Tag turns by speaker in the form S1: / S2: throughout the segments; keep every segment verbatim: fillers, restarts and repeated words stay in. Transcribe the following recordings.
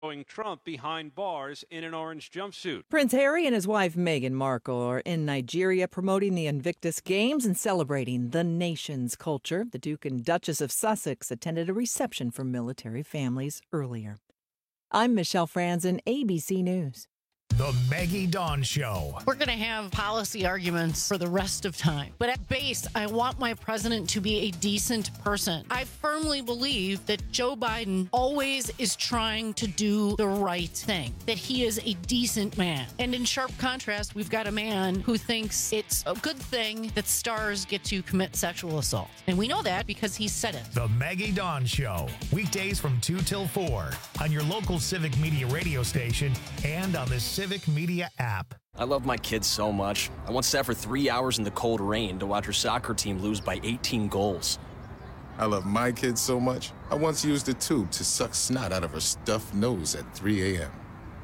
S1: Trump behind bars in an orange jumpsuit.
S2: Prince Harry and his wife Meghan Markle are in Nigeria promoting the Invictus Games and celebrating the nation's culture. The Duke and Duchess of Sussex attended a reception for military families earlier. I'm Michelle Franzen, A B C News.
S3: The Maggie Dawn Show.
S4: We're going to have policy arguments for the rest of time. But at base, I want my president to be a decent person. I firmly believe that Joe Biden always is trying to do the right thing, that he is a decent man. And in sharp contrast, we've got a man who thinks it's a good thing that stars get to commit sexual assault. And we know that because he said it.
S3: The Maggie Dawn Show. Weekdays from two till four on your local Civic Media radio station and on the Civic Media app.
S5: I love my kids so much. I once sat for three hours in the cold rain to watch her soccer team lose by eighteen goals.
S6: I love my kids so much, I once used a tube to suck snot out of her stuffed nose at three a.m.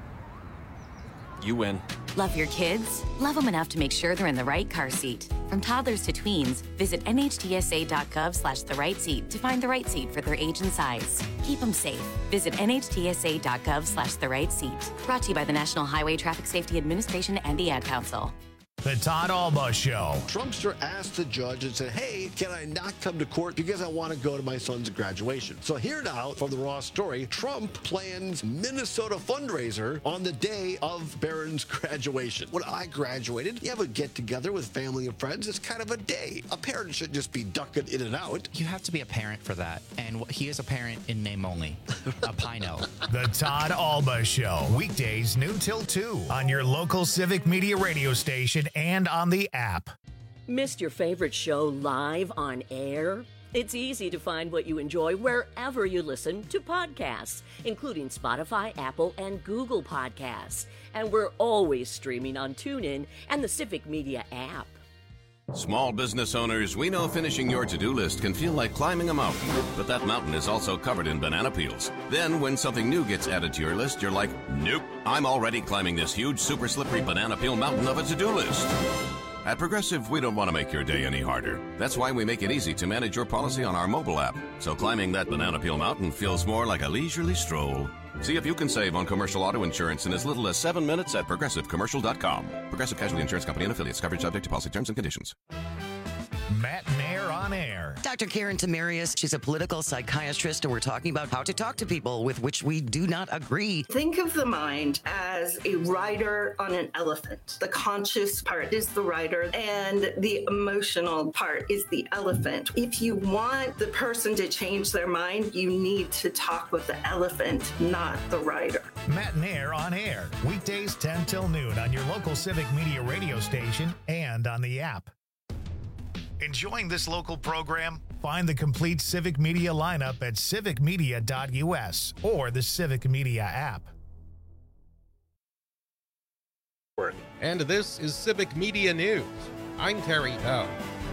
S5: You win.
S7: Love your kids? Love them enough to make sure they're in the right car seat. From toddlers to tweens, visit nhtsa.gov slash the right seat to find the right seat for their age and size. Keep them safe. Visit nhtsa.gov slash the right seat. Brought to you by the National Highway Traffic Safety Administration and the Ad Council.
S3: The Todd Alba Show.
S8: Trumpster asked the judge and said, hey, can I not come to court because I want to go to my son's graduation? So here now from the Raw story, Trump plans Minnesota fundraiser on the day of Barron's graduation. When I graduated, you have a get-together with family and friends. It's kind of a day. A parent should just be ducking in and out.
S9: You have to be a parent for that. And he is a parent in name only. A Pino.
S3: The Todd Alba Show. Weekdays noon till two on your local Civic Media radio station and on the app.
S10: Missed your favorite show live on air? It's easy to find what you enjoy wherever you listen to podcasts, including Spotify, Apple, and Google Podcasts. And we're always streaming on TuneIn and the Civic Media app.
S11: Small business owners, we know finishing your to-do list can feel like climbing a mountain, but that mountain is also covered in banana peels. Then when something new gets added to your list, you're like, nope, I'm already climbing this huge, super slippery banana peel mountain of a to-do list. At Progressive, we don't want to make your day any harder. That's why we make it easy to manage your policy on our mobile app, so climbing that banana peel mountain feels more like a leisurely stroll. See if you can save on commercial auto insurance in as little as seven minutes at progressive commercial dot com. Progressive Casualty Insurance Company and affiliates. Coverage subject to policy terms and conditions.
S3: Matt Mayer on air.
S12: Doctor Karen Tamarius, she's a political psychiatrist, and we're talking about how to talk to people with which we do not agree.
S13: Think of the mind as a rider on an elephant. The conscious part is the rider, and the emotional part is the elephant. If you want the person to change their mind, you need to talk with the elephant, not the rider.
S3: Matt Mayer on air. Weekdays ten till noon on your local Civic Media radio station and on the app. Enjoying this local program? Find the complete Civic Media lineup at civic media dot u s or the Civic Media app.
S14: And this is Civic Media News. I'm Terry Poe.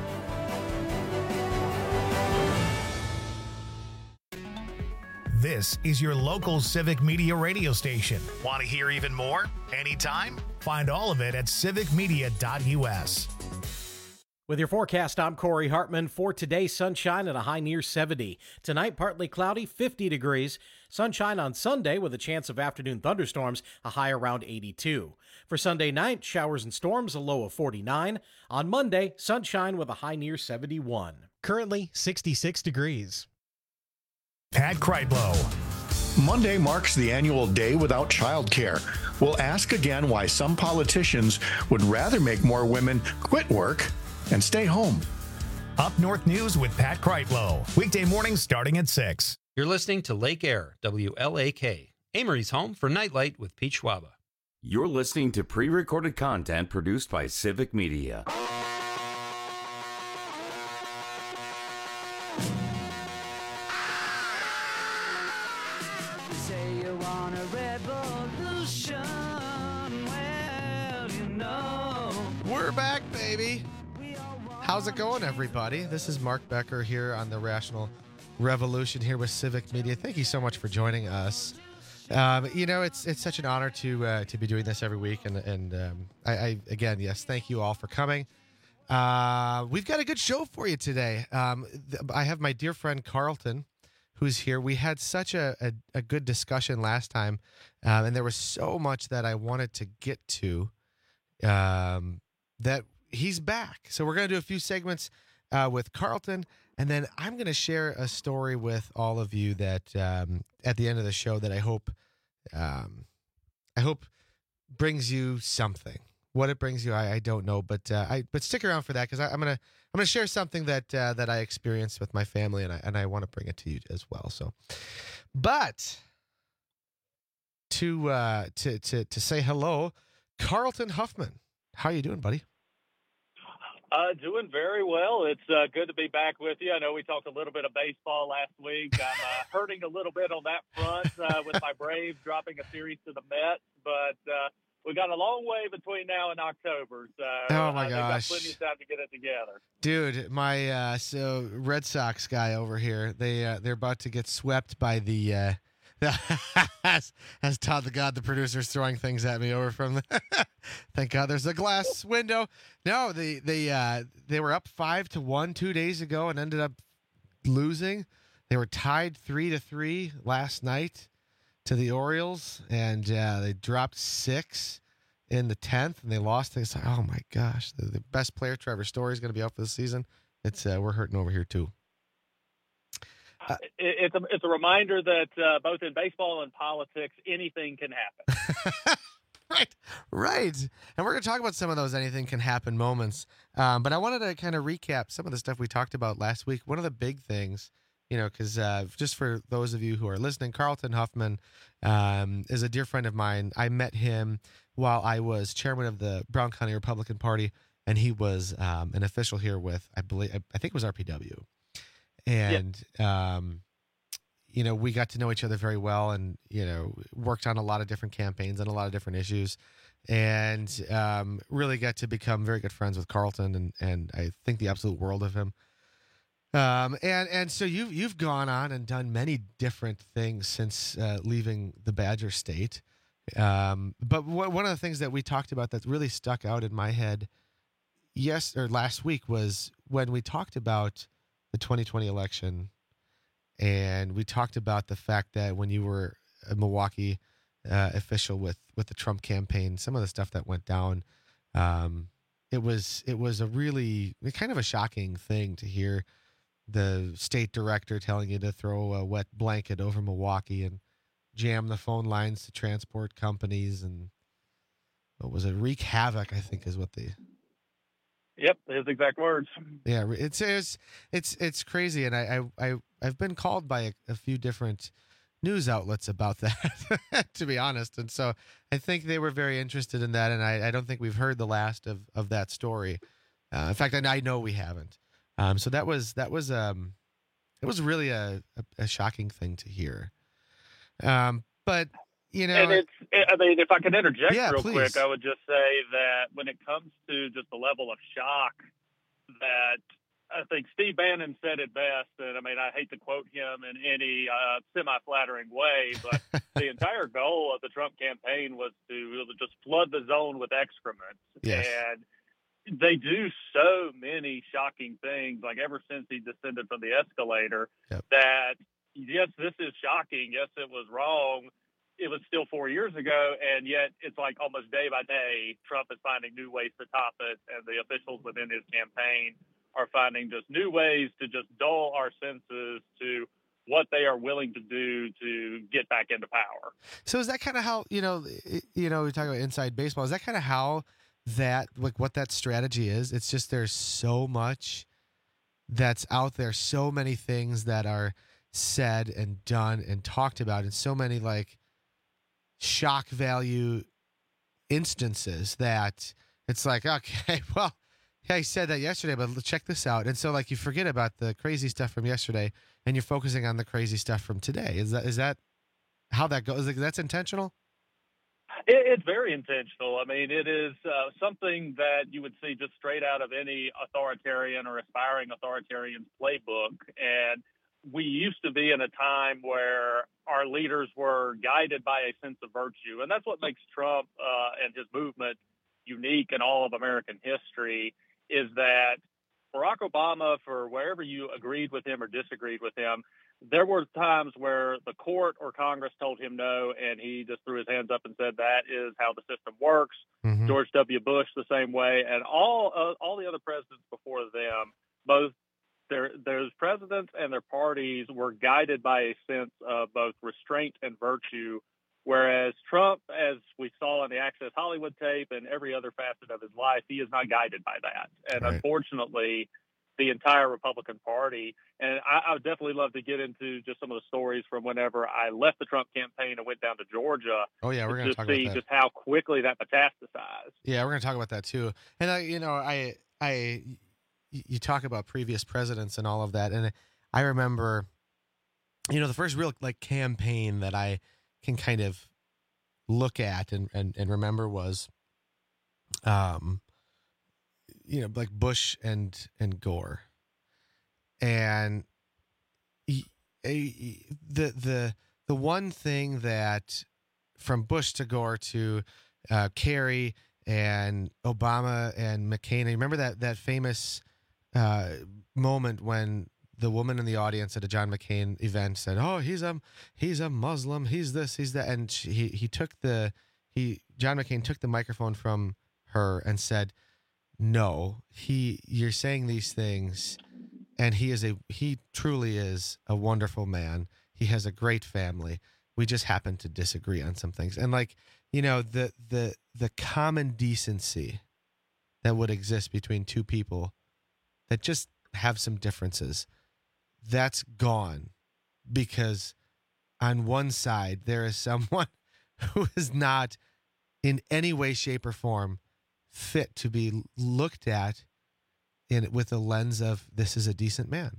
S3: This is your local Civic Media radio station. Want to hear even more? Anytime? Find all of it at civic media dot u s.
S15: With your forecast, I'm Corey Hartman. For today, sunshine and a high near seventy. Tonight, partly cloudy, fifty degrees. Sunshine on Sunday with a chance of afternoon thunderstorms, a high around eighty-two. For Sunday night, showers and storms, a low of forty-nine. On Monday, sunshine with a high near seventy-one.
S16: Currently, sixty-six degrees.
S3: Pat Kreitlow.
S17: Monday marks the annual Day Without Childcare. We'll ask again why some politicians would rather make more women quit work and stay home.
S3: Up North News with Pat Kreitlow. Weekday mornings starting at six.
S18: You're listening to Lake Air, W L A K, Amory's home for Nightlight with Pete Schwaba.
S19: You're listening to pre-recorded content produced by Civic Media.
S20: Say you want a revolution, well, you know.
S14: We're back, baby. How's it going, everybody? This is Mark Becker here on the Rational Revolution here with Civic Media. Thank you so much for joining us. Um, you know, it's it's such an honor to uh, to be doing this every week, and and um, I, I again, yes, thank you all for coming. Uh, we've got a good show for you today. Um, th- I have my dear friend Carlton, who's here. We had such a, a, a good discussion last time, uh, and there was so much that I wanted to get to um, that he's back. So we're going to do a few segments uh, with Carlton, and then I'm going to share a story with all of you that um, at the end of the show that I hope um, I hope brings you something. What it brings you, I, I don't know, but uh, I but stick around for that because I'm gonna I'm gonna share something that uh, that I experienced with my family, and I and I want to bring it to you as well. So, but to uh, to to to say hello, Carlton Huffman, how you doing, buddy?
S21: Uh, doing very well. It's uh, good to be back with you. I know we talked a little bit of baseball last week. I'm uh, hurting a little bit on that front uh, with my Braves dropping a series to the Mets, but uh, we got a long way between now and October. So
S14: oh my
S21: uh,
S14: gosh,
S21: got plenty of time to get it together.
S14: Dude, my uh, so Red Sox guy over here, they uh, they're about to get swept by the. Uh, as, as Todd the God, the producer's throwing things at me over from the. Thank God, there's a glass window. No, they they uh, they were up five to one two days ago and ended up losing. They were tied three to three last night to the Orioles, and uh, they dropped six in the tenth, and they lost. It's like, oh my gosh, the, the best player, Trevor Story, is going to be out for the season. It's uh, we're hurting over here too.
S21: Uh, it, it's a it's a reminder that uh, both in baseball and politics, anything can happen.
S14: Right, right. And we're going to talk about some of those anything can happen moments. Um, but I wanted to kind of recap some of the stuff we talked about last week. One of the big things, you know, because uh, just for those of you who are listening, Carlton Huffman um, is a dear friend of mine. I met him while I was chairman of the Brown County Republican Party, and he was um, an official here with, I believe, I think it was R P W. And, yeah. um, you know, we got to know each other very well and, you know, worked on a lot of different campaigns and a lot of different issues and um, really got to become very good friends with Carlton and, and I think the absolute world of him. Um, and, and so you've, you've gone on and done many different things since uh, leaving the Badger State. Um, but w- one of the things that we talked about that really stuck out in my head yes, or last week was when we talked about the twenty twenty election, and we talked about the fact that when you were a Milwaukee uh, official with, with the Trump campaign, some of the stuff that went down, um, it was it was a really kind of a shocking thing to hear the state director telling you to throw a wet blanket over Milwaukee and jam the phone lines to transport companies and what was it, wreak havoc, I think is what the
S21: Yep, his exact words.
S14: Yeah, it's it's it's it's crazy, and I I, I I've been called by a, a few different news outlets about that, to be honest, and so I think they were very interested in that, and I, I don't think we've heard the last of, of that story. Uh, in fact, I, I know we haven't. Um, so that was that was um, it was really a, a, a shocking thing to hear. Um, but you know,
S21: and it's, I mean, if I could interject
S14: yeah,
S21: real
S14: please.
S21: quick, I would just say that when it comes to just the level of shock that I think Steve Bannon said it best, and I mean, I hate to quote him in any uh, semi-flattering way, but the entire goal of the Trump campaign was to just flood the zone with excrement.
S14: Yes.
S21: And they do so many shocking things, like ever since he descended from the escalator,
S14: yep.
S21: that, yes, this is shocking. Yes, it was wrong. It was still four years ago, and yet it's like almost day by day, Trump is finding new ways to top it, and the officials within his campaign are finding just new ways to just dull our senses to what they are willing to do to get back into power.
S14: So is that kind of how, you know, you know, we talk about inside baseball. Is that kind of how that, like what that strategy is? It's just there's so much that's out there, so many things that are said and done and talked about, and so many like shock value instances that it's like, okay, well, yeah, he said that yesterday, but check this out. And so like you forget about the crazy stuff from yesterday and you're focusing on the crazy stuff from today. Is that is that how that goes? Like, that's intentional?
S21: It, it's very intentional. I mean, it is uh, something that you would see just straight out of any authoritarian or aspiring authoritarian's playbook. And we used to be in a time where our leaders were guided by a sense of virtue. And that's what makes Trump uh, and his movement unique in all of American history, is that Barack Obama, for wherever you agreed with him or disagreed with him, there were times where the court or Congress told him no, and he just threw his hands up and said that is how the system works.
S14: Mm-hmm.
S21: George W. Bush the same way, and all uh, all the other presidents before them, both their those presidents and their parties were guided by a sense of both restraint and virtue, whereas Trump, as we saw in the Access Hollywood tape and every other facet of his life, he is not guided by that. And
S14: right.
S21: unfortunately, the entire Republican Party, and I, I would definitely love to get into just some of the stories from whenever I left the Trump campaign and went down to Georgia.
S14: Oh yeah, we're going to talk
S21: see
S14: about that.
S21: just how quickly that metastasized.
S14: Yeah, we're going to talk about that too. And I, you know, I, I, you talk about previous presidents and all of that, and I remember, you know, the first real like campaign that I can kind of look at and and, and remember was, um. you know, like Bush and, and Gore. And he, he, the, the, the one thing that from Bush to Gore to uh, Kerry and Obama and McCain, I remember that, that famous uh, moment when the woman in the audience at a John McCain event said, oh, he's a, he's a Muslim. He's this, he's that. And she, he, he took the, he, John McCain took the microphone from her and said, no, he, you're saying these things, and he is a, he truly is a wonderful man. He has a great family. We just happen to disagree on some things. And like, you know, the, the, the common decency that would exist between two people that just have some differences, that's gone because on one side, there is someone who is not in any way, shape, or form fit to be looked at in with the lens of this is a decent man.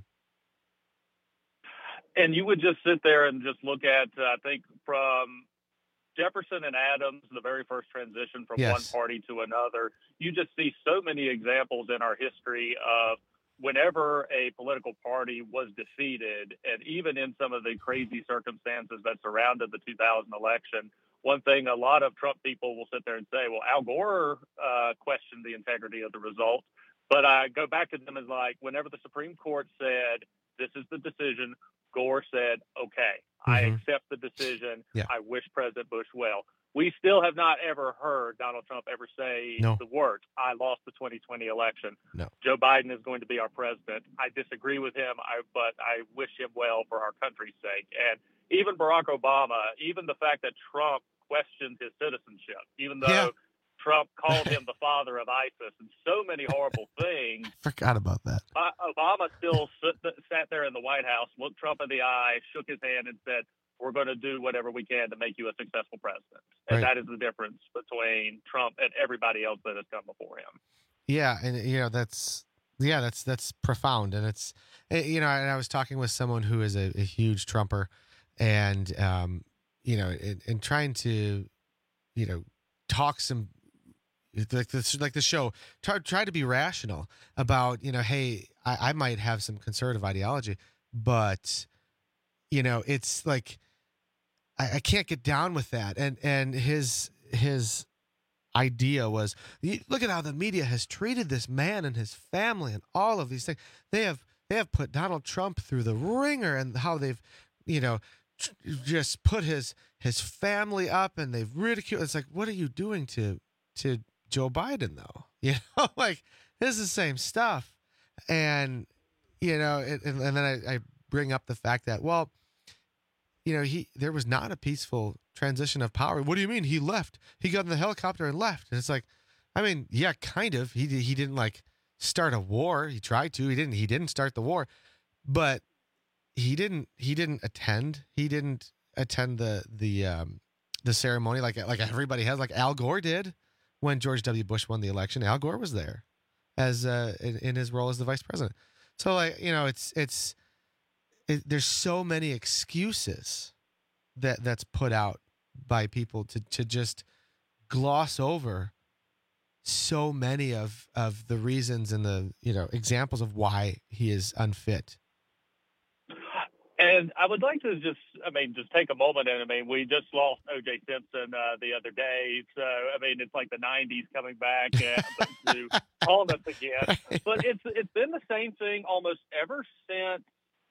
S21: And you would just sit there and just look at, uh, I think, from Jefferson and Adams, the very first transition from
S14: yes.
S21: one party to another, you just see so many examples in our history of whenever a political party was defeated, and even in some of the crazy circumstances that surrounded the two thousand election, one thing a lot of Trump people will sit there and say, well, Al Gore uh, questioned the integrity of the result. But I go back to them as like, whenever the Supreme Court said, this is the decision, Gore said, okay, mm-hmm. I accept the decision.
S14: Yeah.
S21: I wish President Bush well. We still have not ever heard Donald Trump ever say
S14: no.
S21: the words, I lost the twenty twenty election.
S14: No.
S21: Joe Biden is going to be our president. I disagree with him, I, but I wish him well for our country's sake. And even Barack Obama, even the fact that Trump questioned his citizenship, even though
S14: yeah.
S21: Trump called him the father of ISIS and so many horrible things.
S14: Forgot about that.
S21: Uh, Obama still sit, sat there in the White House, looked Trump in the eye, shook his hand, and said, we're going to do whatever we can to make you a successful president. And
S14: right.
S21: that is the difference between Trump and everybody else that has come before him.
S14: Yeah, and you know that's yeah, that's that's profound, and it's you know, and I was talking with someone who is a, a huge Trumper, and um, you know, and, and trying to, you know, talk some like this like the show, try try to be rational about, you know, hey, I, I might have some conservative ideology, but you know, it's like I, I can't get down with that, and and his his. idea was, look at how the media has treated this man and his family and all of these things. They have they have put Donald Trump through the ringer, and how they've, you know, just put his his family up, and they've ridiculed. It's like, what are you doing to to Joe Biden though? You know, like it's the same stuff. And you know, and, and then I, I bring up the fact that, well, you know, he there was not a peaceful transition of power. What do you mean he left? He got in the helicopter and left. And it's like, I mean, yeah, kind of. He he didn't like start a war. He tried to. He didn't. He didn't start the war, but he didn't. He didn't attend. He didn't attend the the um, the ceremony like like everybody has. Like Al Gore did when George W. Bush won the election. Al Gore was there as uh, in, in his role as the vice president. So like, you know, it's it's. It, there's so many excuses that that's put out by people to, to just gloss over so many of, of the reasons and the, you know, examples of why he is unfit.
S21: And I would like to just, I mean, just take a moment. And I mean, we just lost O J Simpson uh, the other day. So, I mean, it's like the nineties coming back uh, to haunt us again. But it's it's been the same thing almost ever since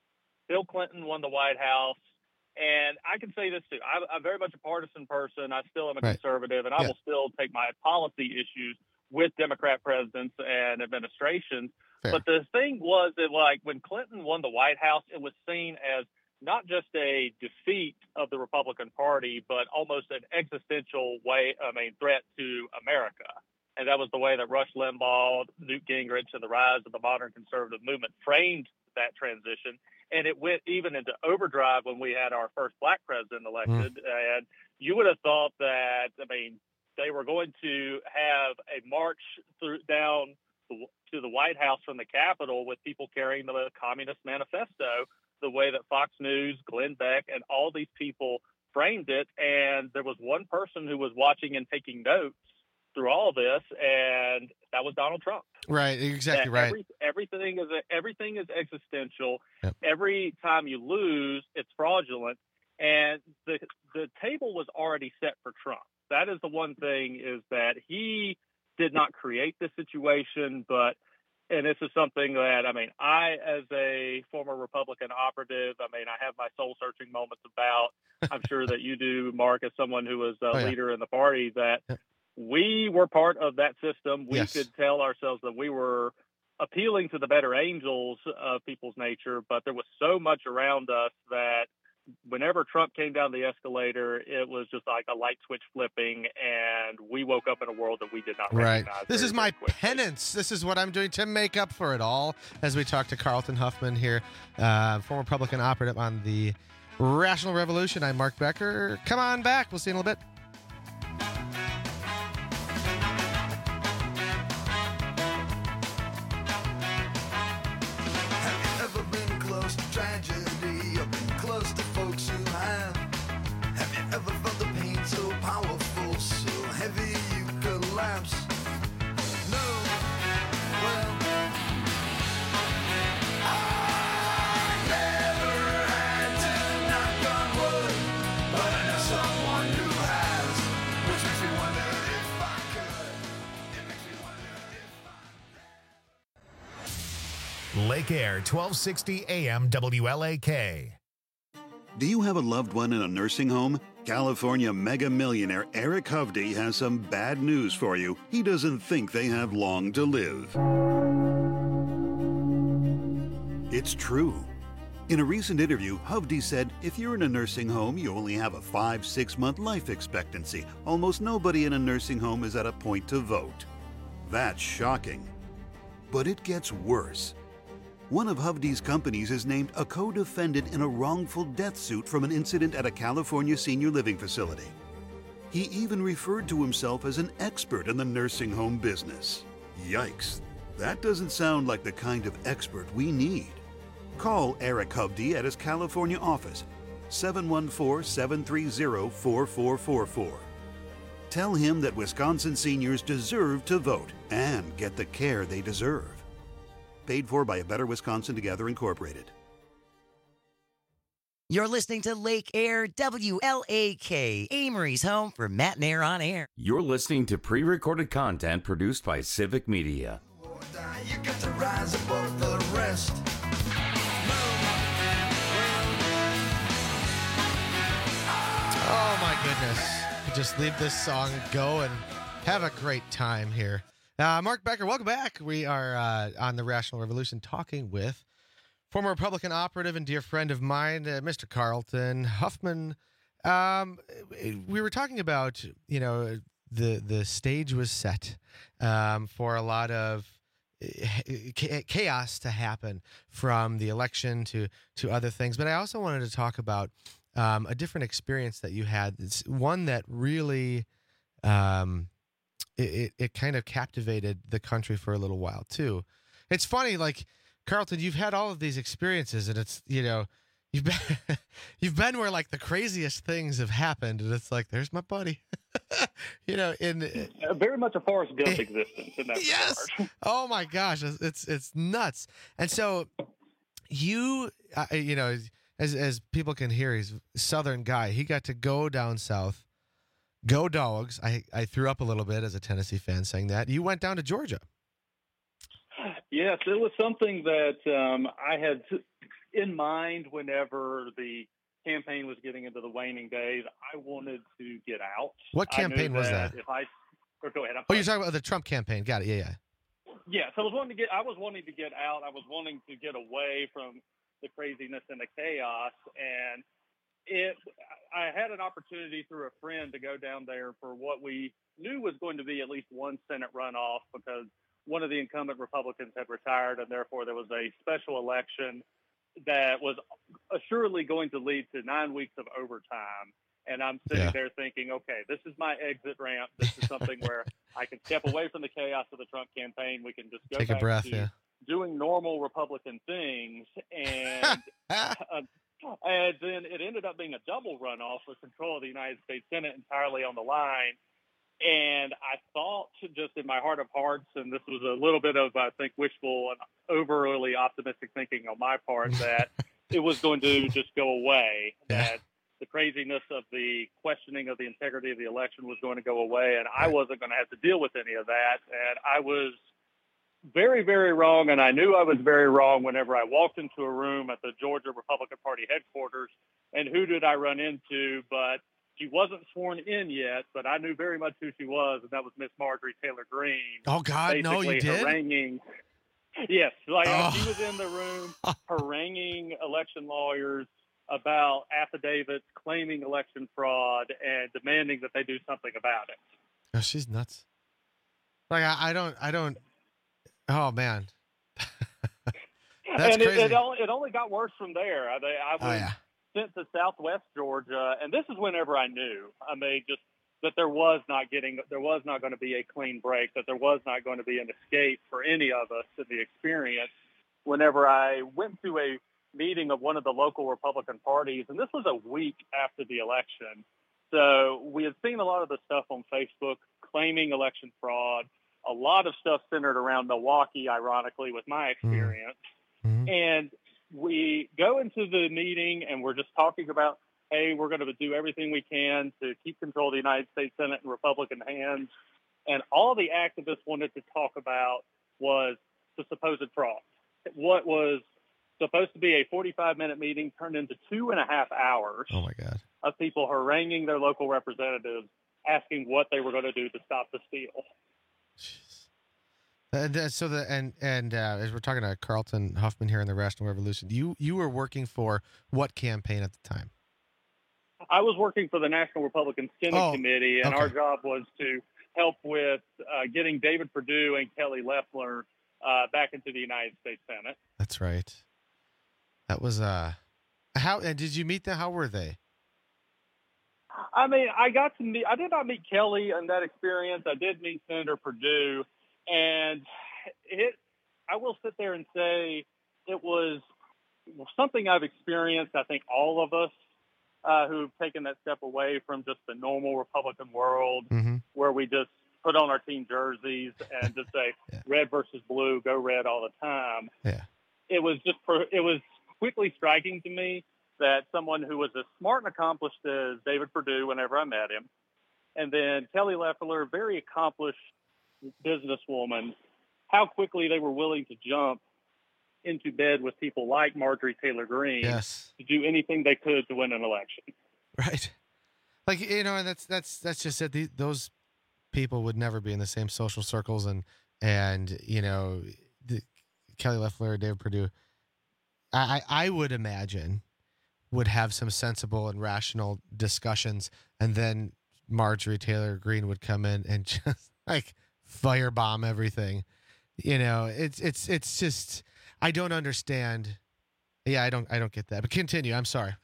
S21: Bill Clinton won the White House. And I can say this, too. I'm, I'm very much a partisan person. I still am a
S14: Right.
S21: conservative, and I
S14: Yeah.
S21: will still take my policy issues with Democrat presidents and administrations.
S14: Fair.
S21: But the thing was that, like, when Clinton won the White House, it was seen as not just a defeat of the Republican Party, but almost an existential way, I mean, threat to America. And that was the way that Rush Limbaugh, Newt Gingrich, and the rise of the modern conservative movement framed that transition. And it went even into overdrive when we had our first black president elected. Mm. And you would have thought that, I mean, they were going to have a march through down to the White House from the Capitol with people carrying the Communist Manifesto, the way that Fox News, Glenn Beck, and all these people framed it. And there was one person who was watching and taking notes through all of this, and that was Donald Trump.
S14: Right, exactly
S21: That
S14: right.
S21: Every, everything is everything is existential.
S14: Yep.
S21: Every time you lose, it's fraudulent, and the the table was already set for Trump. That is the one thing, is that he did not create this situation, but and this is something that, I mean, I, as a former Republican operative, I mean, I have my soul-searching moments about. I'm sure that you do, Mark, as someone who was a
S14: Oh, yeah.
S21: leader in the party, that. Yep. We were part of that system. We
S14: Yes.
S21: could tell ourselves that we were appealing to the better angels of people's nature, but there was so much around us that whenever Trump came down the escalator, it was just like a light switch flipping, and we woke up in a world that we did not
S14: Right.
S21: recognize.
S14: This
S21: very,
S14: is my
S21: very quickly.
S14: penance. This is what I'm doing to make up for it all. As we talk to Carlton Huffman here, uh, former Republican operative on the Rational Revolution. I'm Mark Becker. Come on back. We'll see you in a little bit.
S3: Lake Air, twelve sixty A M W L A K.
S1: Do you have a loved one in a nursing home? California mega millionaire Eric Hovde has some bad news for you. He doesn't think they have long to live. It's true. In a recent interview, Hovde said, if you're in a nursing home, you only have a five, six month life expectancy. Almost nobody in a nursing home is at a point to vote. That's shocking. But it gets worse. One of Hovde's companies is named a co-defendant in a wrongful death suit from an incident at a California senior living facility. He even referred to himself as an expert in the nursing home business. Yikes, that doesn't sound like the kind of expert we need. Call Eric Hovde at his California office, seven one four, seven three zero, four four four four. Tell him that Wisconsin seniors deserve to vote and get the care they deserve. Paid for by A Better Wisconsin Together Incorporated.
S12: You're listening to Lake Air W L A K, Amory's home for Matt and Air on Air.
S19: You're listening to pre-recorded content produced by Civic Media.
S20: You got to rise above the rest.
S14: Oh, my goodness. Just leave this song go and have a great time here. Uh, Mark Becker, welcome back. We are uh, on the Rational Revolution talking with former Republican operative and dear friend of mine, uh, Mister Carlton Huffman. Um, we were talking about, you know, the the stage was set um, for a lot of chaos to happen, from the election to to other things. But I also wanted to talk about um, a different experience that you had. It's one that really um, it, it, it kind of captivated the country for a little while too. It's funny, like, Carlton, you've had all of these experiences, and it's, you know, you've been you've been where, like, the craziest things have happened, and it's like, there's my buddy. You know, in
S21: uh, very much a Forrest Gump existence in that
S14: yes.
S21: regard.
S14: Oh my gosh, it's it's nuts. And so you, uh, you know, as as people can hear, he's a Southern guy. He got to go down south, go Dogs. I I threw up a little bit as a Tennessee fan saying that. You went down to Georgia.
S21: Yes, it was something that um, I had in mind whenever the campaign was getting into the waning days. I wanted to get out.
S14: What campaign was that?
S21: If I, or go ahead. I'm
S14: Oh, you're talking about the Trump campaign. Got it. Yeah, yeah.
S21: Yes, I was wanting to get. I was wanting to get out. I was wanting to get away from the craziness and the chaos. And it, I had an opportunity through a friend to go down there for what we knew was going to be at least one Senate runoff, because one of the incumbent Republicans had retired, and therefore there was a special election that was assuredly going to lead to nine weeks of overtime. And I'm sitting
S14: Yeah.
S21: there thinking, okay, this is my exit ramp. This is something where I can step away from the chaos of the Trump campaign. We can just go
S14: Take a
S21: back
S14: breath,
S21: to
S14: yeah.
S21: doing normal Republican things. And, uh, and then it ended up being a double runoff with control of the United States Senate entirely on the line. And I thought, just in my heart of hearts, and this was a little bit of, I think, wishful and overly optimistic thinking on my part, that it was going to just go away, that the craziness of the questioning of the integrity of the election was going to go away, and I wasn't going to have to deal with any of that. And I was very, very wrong, and I knew I was very wrong whenever I walked into a room at the Georgia Republican Party headquarters, and who did I run into but she wasn't sworn in yet, but I knew very much who she was, and that was Miss Marjorie Taylor Greene.
S14: Oh, God, no, you
S21: basically
S14: did?
S21: Haranguing, yes, like uh,
S14: Oh.
S21: she was in the room haranguing election lawyers about affidavits claiming election fraud and demanding that they do something about it.
S14: Oh, she's nuts. Like I, I don't, I don't. Oh man, that's
S21: and
S14: crazy.
S21: It, it, only, it only got worse from there. I, I was
S14: Oh, yeah.
S21: sent to Southwest Georgia, and this is whenever I knew. I mean, just that there was not getting, there was not going to be a clean break, that there was not going to be an escape for any of us in the experience. Whenever I went to a meeting of one of the local Republican parties, and this was a week after the election. So we had seen a lot of the stuff on Facebook claiming election fraud, a lot of stuff centered around Milwaukee, ironically, with my experience.
S14: Mm-hmm.
S21: And we go into the meeting and we're just talking about, hey, we're going to do everything we can to keep control of the United States Senate in Republican hands. And all the activists wanted to talk about was the supposed fraud. What was supposed to be a forty-five minute meeting turned into two and a half hours
S14: Oh my God.
S21: of people haranguing their local representatives, asking what they were going to do to stop the steal.
S14: And uh, so the and and uh, as we're talking to Carlton Huffman here in the Rational Revolution, you you were working for what campaign at the time?
S21: I was working for the National Republican Senate
S14: Oh,
S21: Committee, and
S14: okay.
S21: our job was to help with uh, getting David Perdue and Kelly Loeffler uh, back into the United States Senate.
S14: That's right. That was uh, how and did you meet them? How were they?
S21: I mean, I got to meet, I did not meet Kelly in that experience. I did meet Senator Perdue, and it, I will sit there and say it was something I've experienced, I think all of us uh, who've taken that step away from just the normal Republican world
S14: Mm-hmm.
S21: where we just put on our team jerseys and just say red versus blue, go red all the time.
S14: Yeah.
S21: It was just, it was quickly striking to me that someone who was as smart and accomplished as David Perdue whenever I met him, and then Kelly Loeffler, very accomplished businesswoman, how quickly they were willing to jump into bed with people like Marjorie Taylor Greene
S14: Yes.
S21: to do anything they could to win an election.
S14: Right. Like, you know, and that's that's that's just it. The, those people would never be in the same social circles, and and you know, the, Kelly Loeffler, David Perdue, I, I I would imagine would have some sensible and rational discussions, and then Marjorie Taylor Greene would come in and just like firebomb everything. You know, it's it's it's just I don't understand. Yeah, I don't I don't get that. But continue. I'm sorry.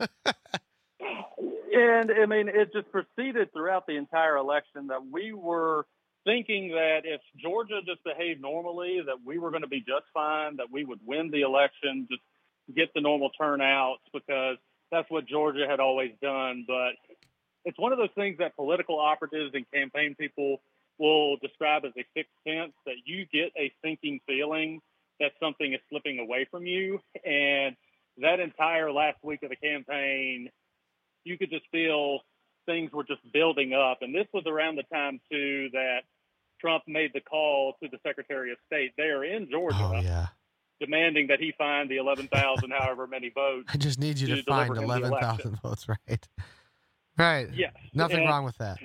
S21: And, I mean, it just proceeded throughout the entire election that we were thinking that if Georgia just behaved normally, that we were going to be just fine, that we would win the election, just get the normal turnouts, because that's what Georgia had always done. But it's one of those things that political operatives and campaign people will describe as a sixth sense, that you get a sinking feeling that something is slipping away from you. And that entire last week of the campaign, you could just feel things were just building up. And this was around the time, too, that Trump made the call to the Secretary of State there in Georgia
S14: Oh, yeah.
S21: demanding that he find the eleven thousand, however many votes.
S14: I just need you to,
S21: to
S14: find
S21: deliver him the
S14: eleven thousand votes, right? Right.
S21: Yes.
S14: Nothing
S21: And,
S14: wrong with that.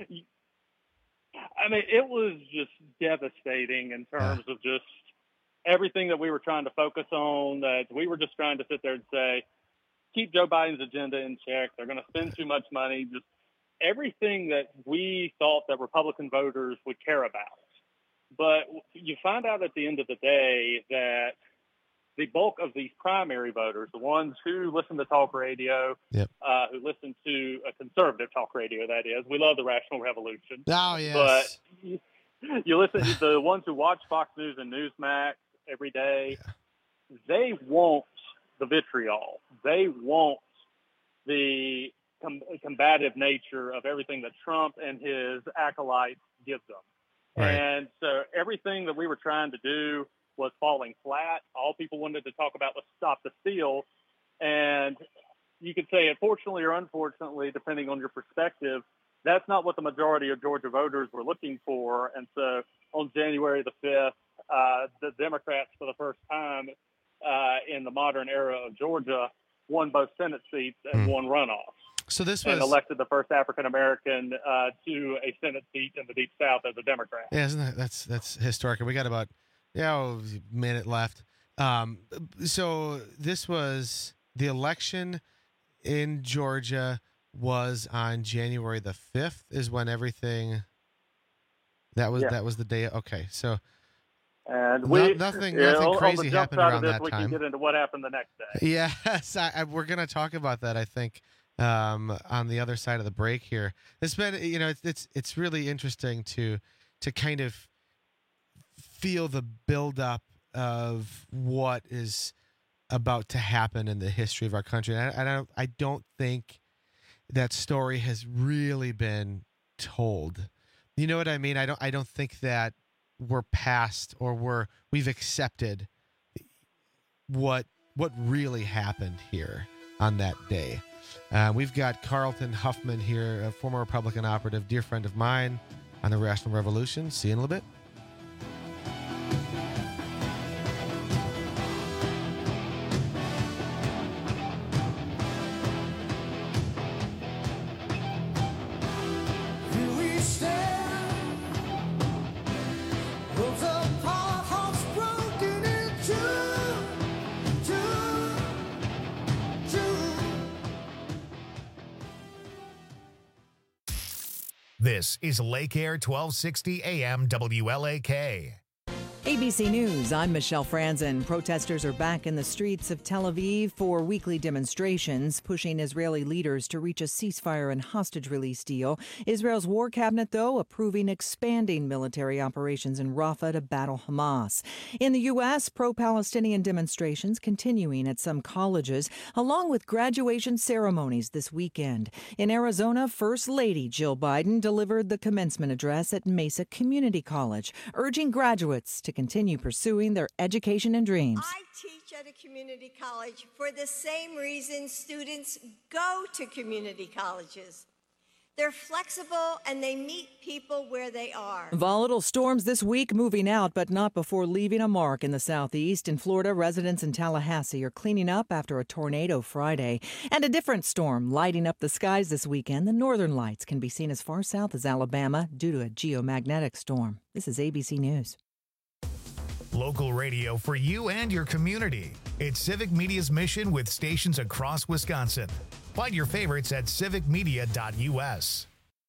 S21: I mean, it was just devastating in terms yeah. of just everything that we were trying to focus on, that we were just trying to sit there and say, keep Joe Biden's agenda in check. They're going to spend too much money. Just everything that we thought that Republican voters would care about. But you find out at the end of the day that the bulk of these primary voters, the ones who listen to talk radio,
S14: yep.
S21: uh, who listen to a conservative talk radio, that is, we love the Rational Revolution.
S14: Oh, yes.
S21: But you, you listen to the ones who watch Fox News and Newsmax every day, yeah. they want the vitriol. They want the com- combative nature of everything that Trump and his acolytes give them.
S14: Right.
S21: And so everything that we were trying to do was falling flat. All people wanted to talk about was stop the steal. And you could say, unfortunately or unfortunately, depending on your perspective, that's not what the majority of Georgia voters were looking for. And so on January the fifth, uh, the Democrats, for the first time uh, in the modern era of Georgia, won both Senate seats and mm. won runoffs.
S14: So this was
S21: and elected the first African American uh, to a Senate seat in the Deep South as a Democrat.
S14: Yeah, isn't that that's that's historic? And we got about yeah oh, a minute left. Um, so this was the election in Georgia was on January the fifth. Is when everything that was yeah. that was the day. Okay, so.
S21: And we,
S14: no, nothing,
S21: you
S14: nothing
S21: know,
S14: crazy happened around
S21: this,
S14: that
S21: we
S14: time.
S21: We can get into what happened the next day.
S14: Yes, I, I, we're going to talk about that, I think, um, on the other side of the break here. It's been, you know, it's it's, it's really interesting to to kind of feel the buildup of what is about to happen in the history of our country. And I, I don't, I don't think that story has really been told. You know what I mean? I don't, I don't think that we're past or we're we've accepted what what really happened here on that day. Uh, we've got Carlton Huffman here, a former Republican operative, dear friend of mine on the Rational Revolution. See you in a little bit.
S3: This is Lake Air twelve sixty A M W L A K.
S2: A B C News, I'm Michelle Franzen. Protesters are back in the streets of Tel Aviv for weekly demonstrations, pushing Israeli leaders to reach a ceasefire and hostage release deal. Israel's war cabinet, though, approving expanding military operations in Rafah to battle Hamas. In the U S, pro-Palestinian demonstrations continuing at some colleges, along with graduation ceremonies this weekend. In Arizona, First Lady Jill Biden delivered the commencement address at Mesa Community College, urging graduates to continue pursuing their education and dreams.
S22: I teach at a community college for the same reason students go to community colleges. They're flexible and they meet people where they are.
S2: Volatile storms this week moving out, but not before leaving a mark in the southeast. In Florida, residents in Tallahassee are cleaning up after a tornado Friday. And a different storm lighting up the skies this weekend. The northern lights can be seen as far south as Alabama due to a geomagnetic storm. This is A B C News.
S3: Local radio for you and your community. It's Civic Media's mission with stations across Wisconsin. Find your favorites at civic media dot U S.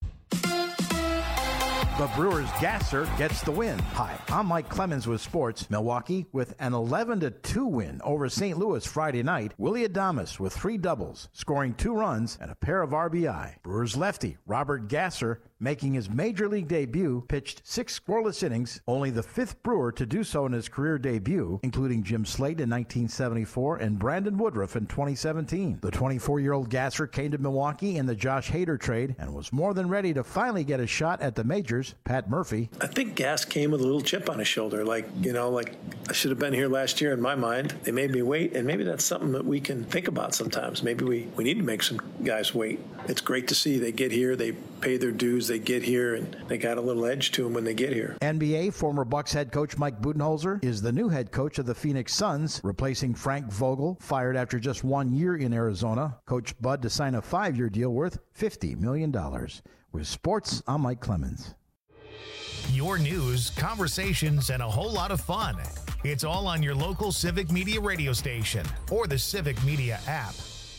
S23: The Brewers gasser gets the win. Hi, I'm Mike Clemens with sports. Milwaukee with an eleven to two win over Saint Louis Friday night. Willie Adames with three doubles, scoring two runs and a pair of R B I. Brewers lefty Robert Gasser, making his major league debut, pitched six scoreless innings, only the fifth Brewer to do so in his career debut, including Jim Slade in nineteen seventy-four and Brandon Woodruff in twenty seventeen. The twenty-four-year-old Gasser came to Milwaukee in the Josh Hader trade and was more than ready to finally get a shot at the majors. Pat Murphy.
S24: I think Gas came with a little chip on his shoulder, like, you know, like I should have been here last year in my mind. They made me wait, and maybe that's something that we can think about sometimes. Maybe we, we need to make some guys wait. It's great to see they get here, they pay their dues, they get here, and they got a little edge to them when they get here.
S23: N B A former Bucks head coach Mike Budenholzer is the new head coach of the Phoenix Suns, replacing Frank Vogel, fired after just one year in Arizona. Coach Bud to sign a five-year deal worth fifty million dollars. With sports, I'm Mike Clemens.
S3: Your news, conversations, and a whole lot of fun. It's all on your local Civic Media radio station or the Civic Media app.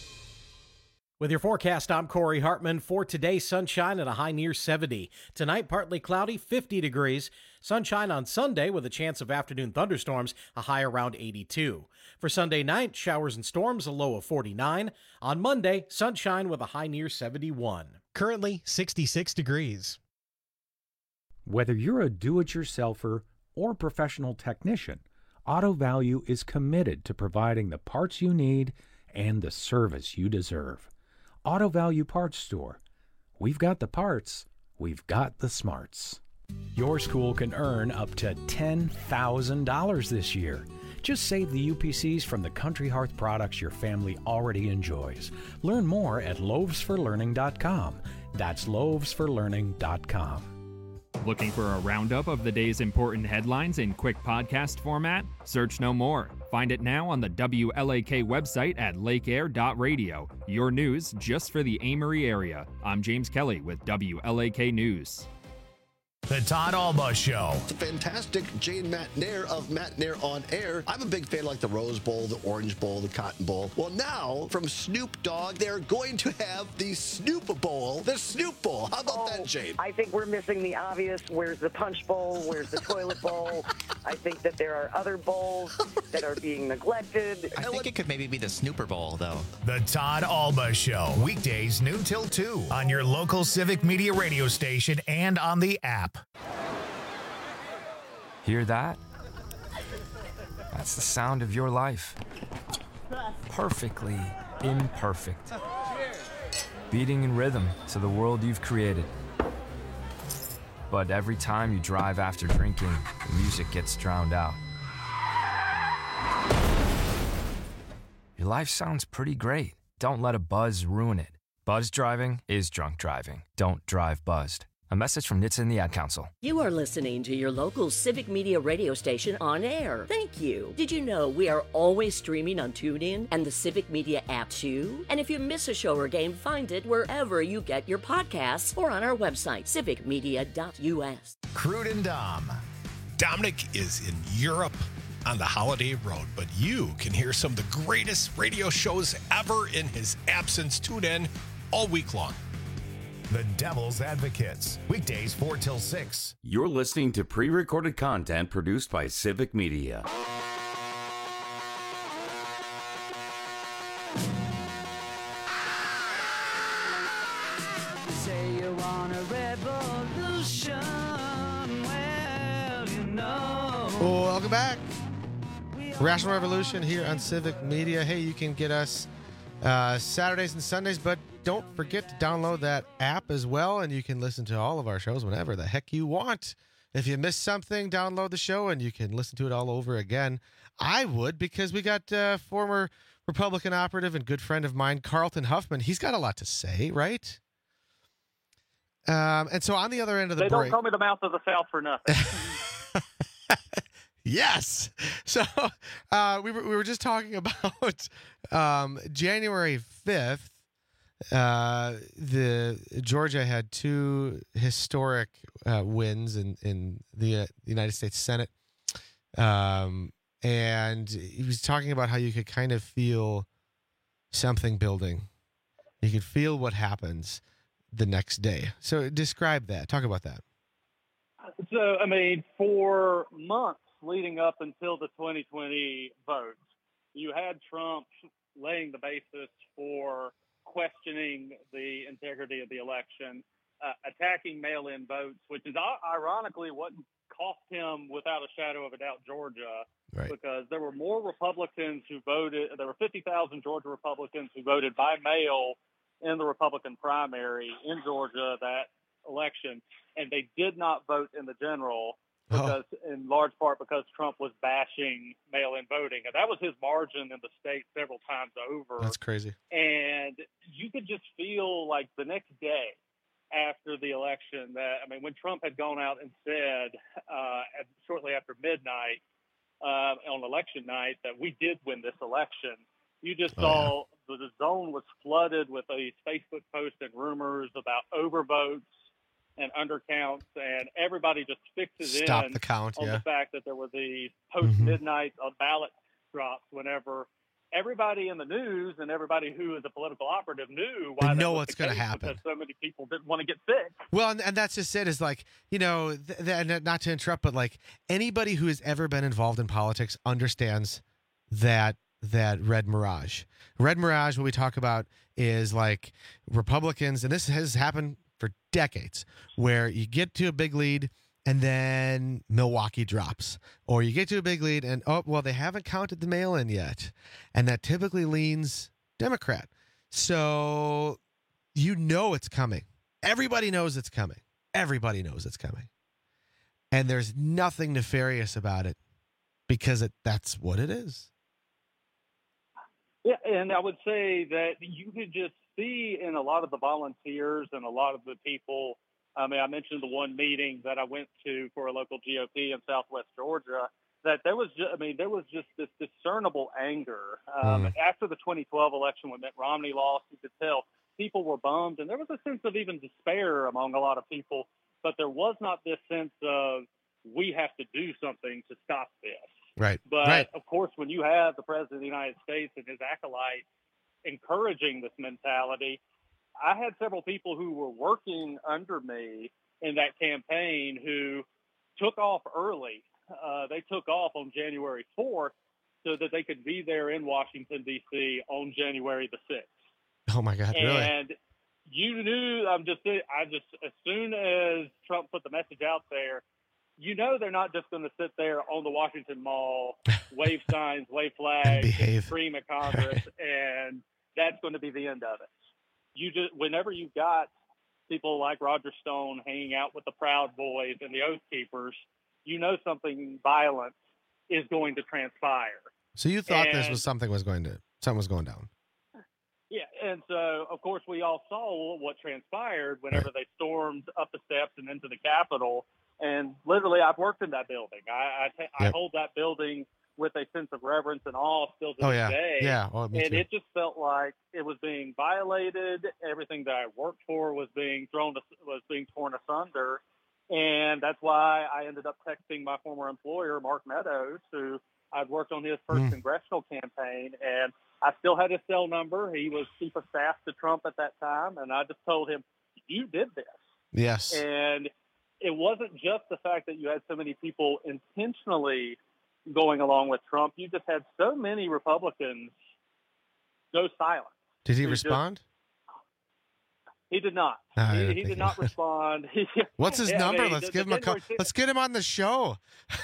S15: With your forecast, I'm Corey Hartman. For today, sunshine and a high near seventy. Tonight, partly cloudy, fifty degrees. Sunshine on Sunday with a chance of afternoon thunderstorms, a high around eighty-two. For Sunday night, showers and storms, a low of forty-nine. On Monday, sunshine with a high near seventy-one.
S16: Currently, sixty-six degrees.
S4: Whether you're a do-it-yourselfer or professional technician, Auto Value is committed to providing the parts you need and the service you deserve. Auto Value Parts Store. We've got the parts, we've got the smarts. Your school can earn up to ten thousand dollars this year. Just save the U P Cs from the Country Hearth products your family already enjoys. Learn more at loaves for learning dot com. That's loaves for learning dot com.
S5: Looking for a roundup of the day's important headlines in quick podcast format? Search no more. Find it now on the W L A K website at lake air dot radio. Your news just for the Amory area. I'm James Kelly with W L A K News.
S3: The Todd Alba Show.
S8: The fantastic Jane Matt Nair of Matt Nair on Air. I'm a big fan like the Rose Bowl, the Orange Bowl, the Cotton Bowl. Well, now from Snoop Dogg, they're going to have the Snoop Bowl, the Snoop Bowl. How about
S6: oh,
S8: that, Jane?
S6: I think we're missing the obvious. Where's the Punch Bowl? Where's the Toilet Bowl? I think that there are other bowls that are being neglected.
S9: I think it could maybe be the Snooper Bowl, though.
S3: The Todd Alba Show. Weekdays noon till two on your local Civic Media radio station and on the app.
S7: Hear that? That's the sound of your life. Perfectly imperfect. Beating in rhythm to the world you've created. But every time you drive after drinking, the music gets drowned out. Your life sounds pretty great. Don't let a buzz ruin it. Buzz driving is drunk driving. Don't drive buzzed. A message from N H T S A and the Ad Council.
S10: You are listening to your local Civic Media radio station on air. Thank you. Did you know we are always streaming on TuneIn and the Civic Media app too? And if you miss a show or game, find it wherever you get your podcasts or on our website, civic media dot U S.
S3: Crude and Dom.
S25: Dominic is in Europe on the holiday road, but you can hear some of the greatest radio shows ever in his absence. Tune in all week long.
S3: The Devil's Advocates. Weekdays four till six.
S19: You're listening to pre-recorded content produced by Civic Media.
S20: Say you want a revolution, well, you know.
S14: Welcome back. Rational Revolution here on Civic Media. Hey, you can get us uh, Saturdays and Sundays, but don't forget to download that app as well, and you can listen to all of our shows whenever the heck you want. If you missed something, download the show, and you can listen to it all over again. I would, because we got uh, former Republican operative and good friend of mine, Carlton Huffman. He's got a lot to say, right? Um, and so on the other end of the
S21: they
S14: break...
S21: They don't call me the mouth of the South for nothing.
S14: Yes. So uh, we were we were just talking about um, January fifth. Uh, the Georgia had two historic uh, wins in in the uh, United States Senate, um, and he was talking about how you could kind of feel something building. You could feel what happens the next day. So describe that. Talk about that.
S21: So, I mean, for months leading up until the twenty twenty vote, you had Trump laying the basis for questioning the integrity of the election, uh, attacking mail-in votes, which is ironically what cost him, without a shadow of a doubt, Georgia,
S14: right.
S21: Because there were more Republicans who voted. There were fifty thousand Georgia Republicans who voted by mail in the Republican primary in Georgia that election, and they did not vote in the general. Because, oh. in large part, because Trump was bashing mail-in voting, and that was his margin in the state several times over.
S14: That's crazy.
S21: And you could just feel like the next day, after the election that, I mean, when Trump had gone out and said uh, at, shortly after midnight uh, on election night that we did win this election, you just
S14: Oh,
S21: saw the, the zone was flooded with these Facebook posts and rumors about overvotes and undercounts, and everybody just fixes
S14: Stop
S21: in
S14: the count,
S21: on
S14: yeah.
S21: the fact that there were these post-midnight uh, ballot drops whenever everybody in the news and everybody who is a political operative knew why
S14: They
S21: that
S14: know
S21: was
S14: what's
S21: the
S14: gonna
S21: case
S14: happen.
S21: because so many people didn't want to get sick.
S14: Well, and, and that's just it. Is like, you know, th- th- and not to interrupt, but like anybody who has ever been involved in politics understands that that red mirage. Red mirage, what we talk about is like Republicans, and this has happened for decades, where you get to a big lead and then Milwaukee drops, or you get to a big lead and oh well, they haven't counted the mail-in yet, and that typically leans Democrat. So you know it's coming. Everybody knows it's coming. Everybody knows it's coming. And there's nothing nefarious about it because it, that's what it is.
S21: Yeah, and I would say that you could just see in a lot of the volunteers and a lot of the people. I mean, I mentioned the one meeting that I went to for a local G O P in Southwest Georgia. That there was, just, I mean, there was just this discernible anger um,
S14: Mm.
S21: after the twenty twelve election when Mitt Romney lost. You could tell people were bummed, and there was a sense of even despair among a lot of people. But there was not this sense of we have to do something to stop this.
S14: Right.
S21: But
S14: right.
S21: of course, when you have the president of the United States and his acolytes encouraging this mentality, I had several people who were working under me in that campaign who took off early. Uh, they took off on January fourth so that they could be there in Washington, D C on January the sixth.
S14: Oh my God, really?
S21: And you knew, I'm just, I just, as soon as Trump put the message out there, you know they're not just going to sit there on the Washington Mall, wave signs, wave flags,
S14: behave.
S21: scream at Congress, and that's going to be the end of it. You just, whenever you've got people like Roger Stone hanging out with the Proud Boys and the Oath Keepers, you know something violent is going to transpire.
S14: So you thought this
S21: And-
S14: was something was going to something was going down.
S21: Yeah, and so, of course, we all saw what transpired whenever they stormed up the steps and into the Capitol. And literally, I've worked in that building. I, I, ta- I
S14: Yep.
S21: hold that building with a sense of reverence and awe still to
S14: Oh,
S21: this
S14: yeah.
S21: day.
S14: Yeah. Oh, me
S21: and
S14: too.
S21: it just felt like it was being violated. Everything that I worked for was being thrown, to, was being torn asunder. And that's why I ended up texting my former employer, Mark Meadows, who I'd worked on his first
S14: Mm.
S21: congressional campaign, and I still had his cell number. He was chief of staff to Trump at that time, and I just told him, you did this.
S14: Yes.
S21: And it wasn't just the fact that you had so many people intentionally going along with Trump. You just had so many Republicans go silent.
S14: Did he
S21: Who just-
S14: respond?
S21: He did not.
S14: Ah, I
S21: he
S14: didn't
S21: he
S14: think
S21: did
S14: he
S21: not
S14: would.
S21: respond.
S14: What's his
S21: Yeah, I
S14: number?
S21: mean,
S14: Let's
S21: the-
S14: give
S21: the
S14: him a call.
S21: January sixth
S14: Let's get him on the show.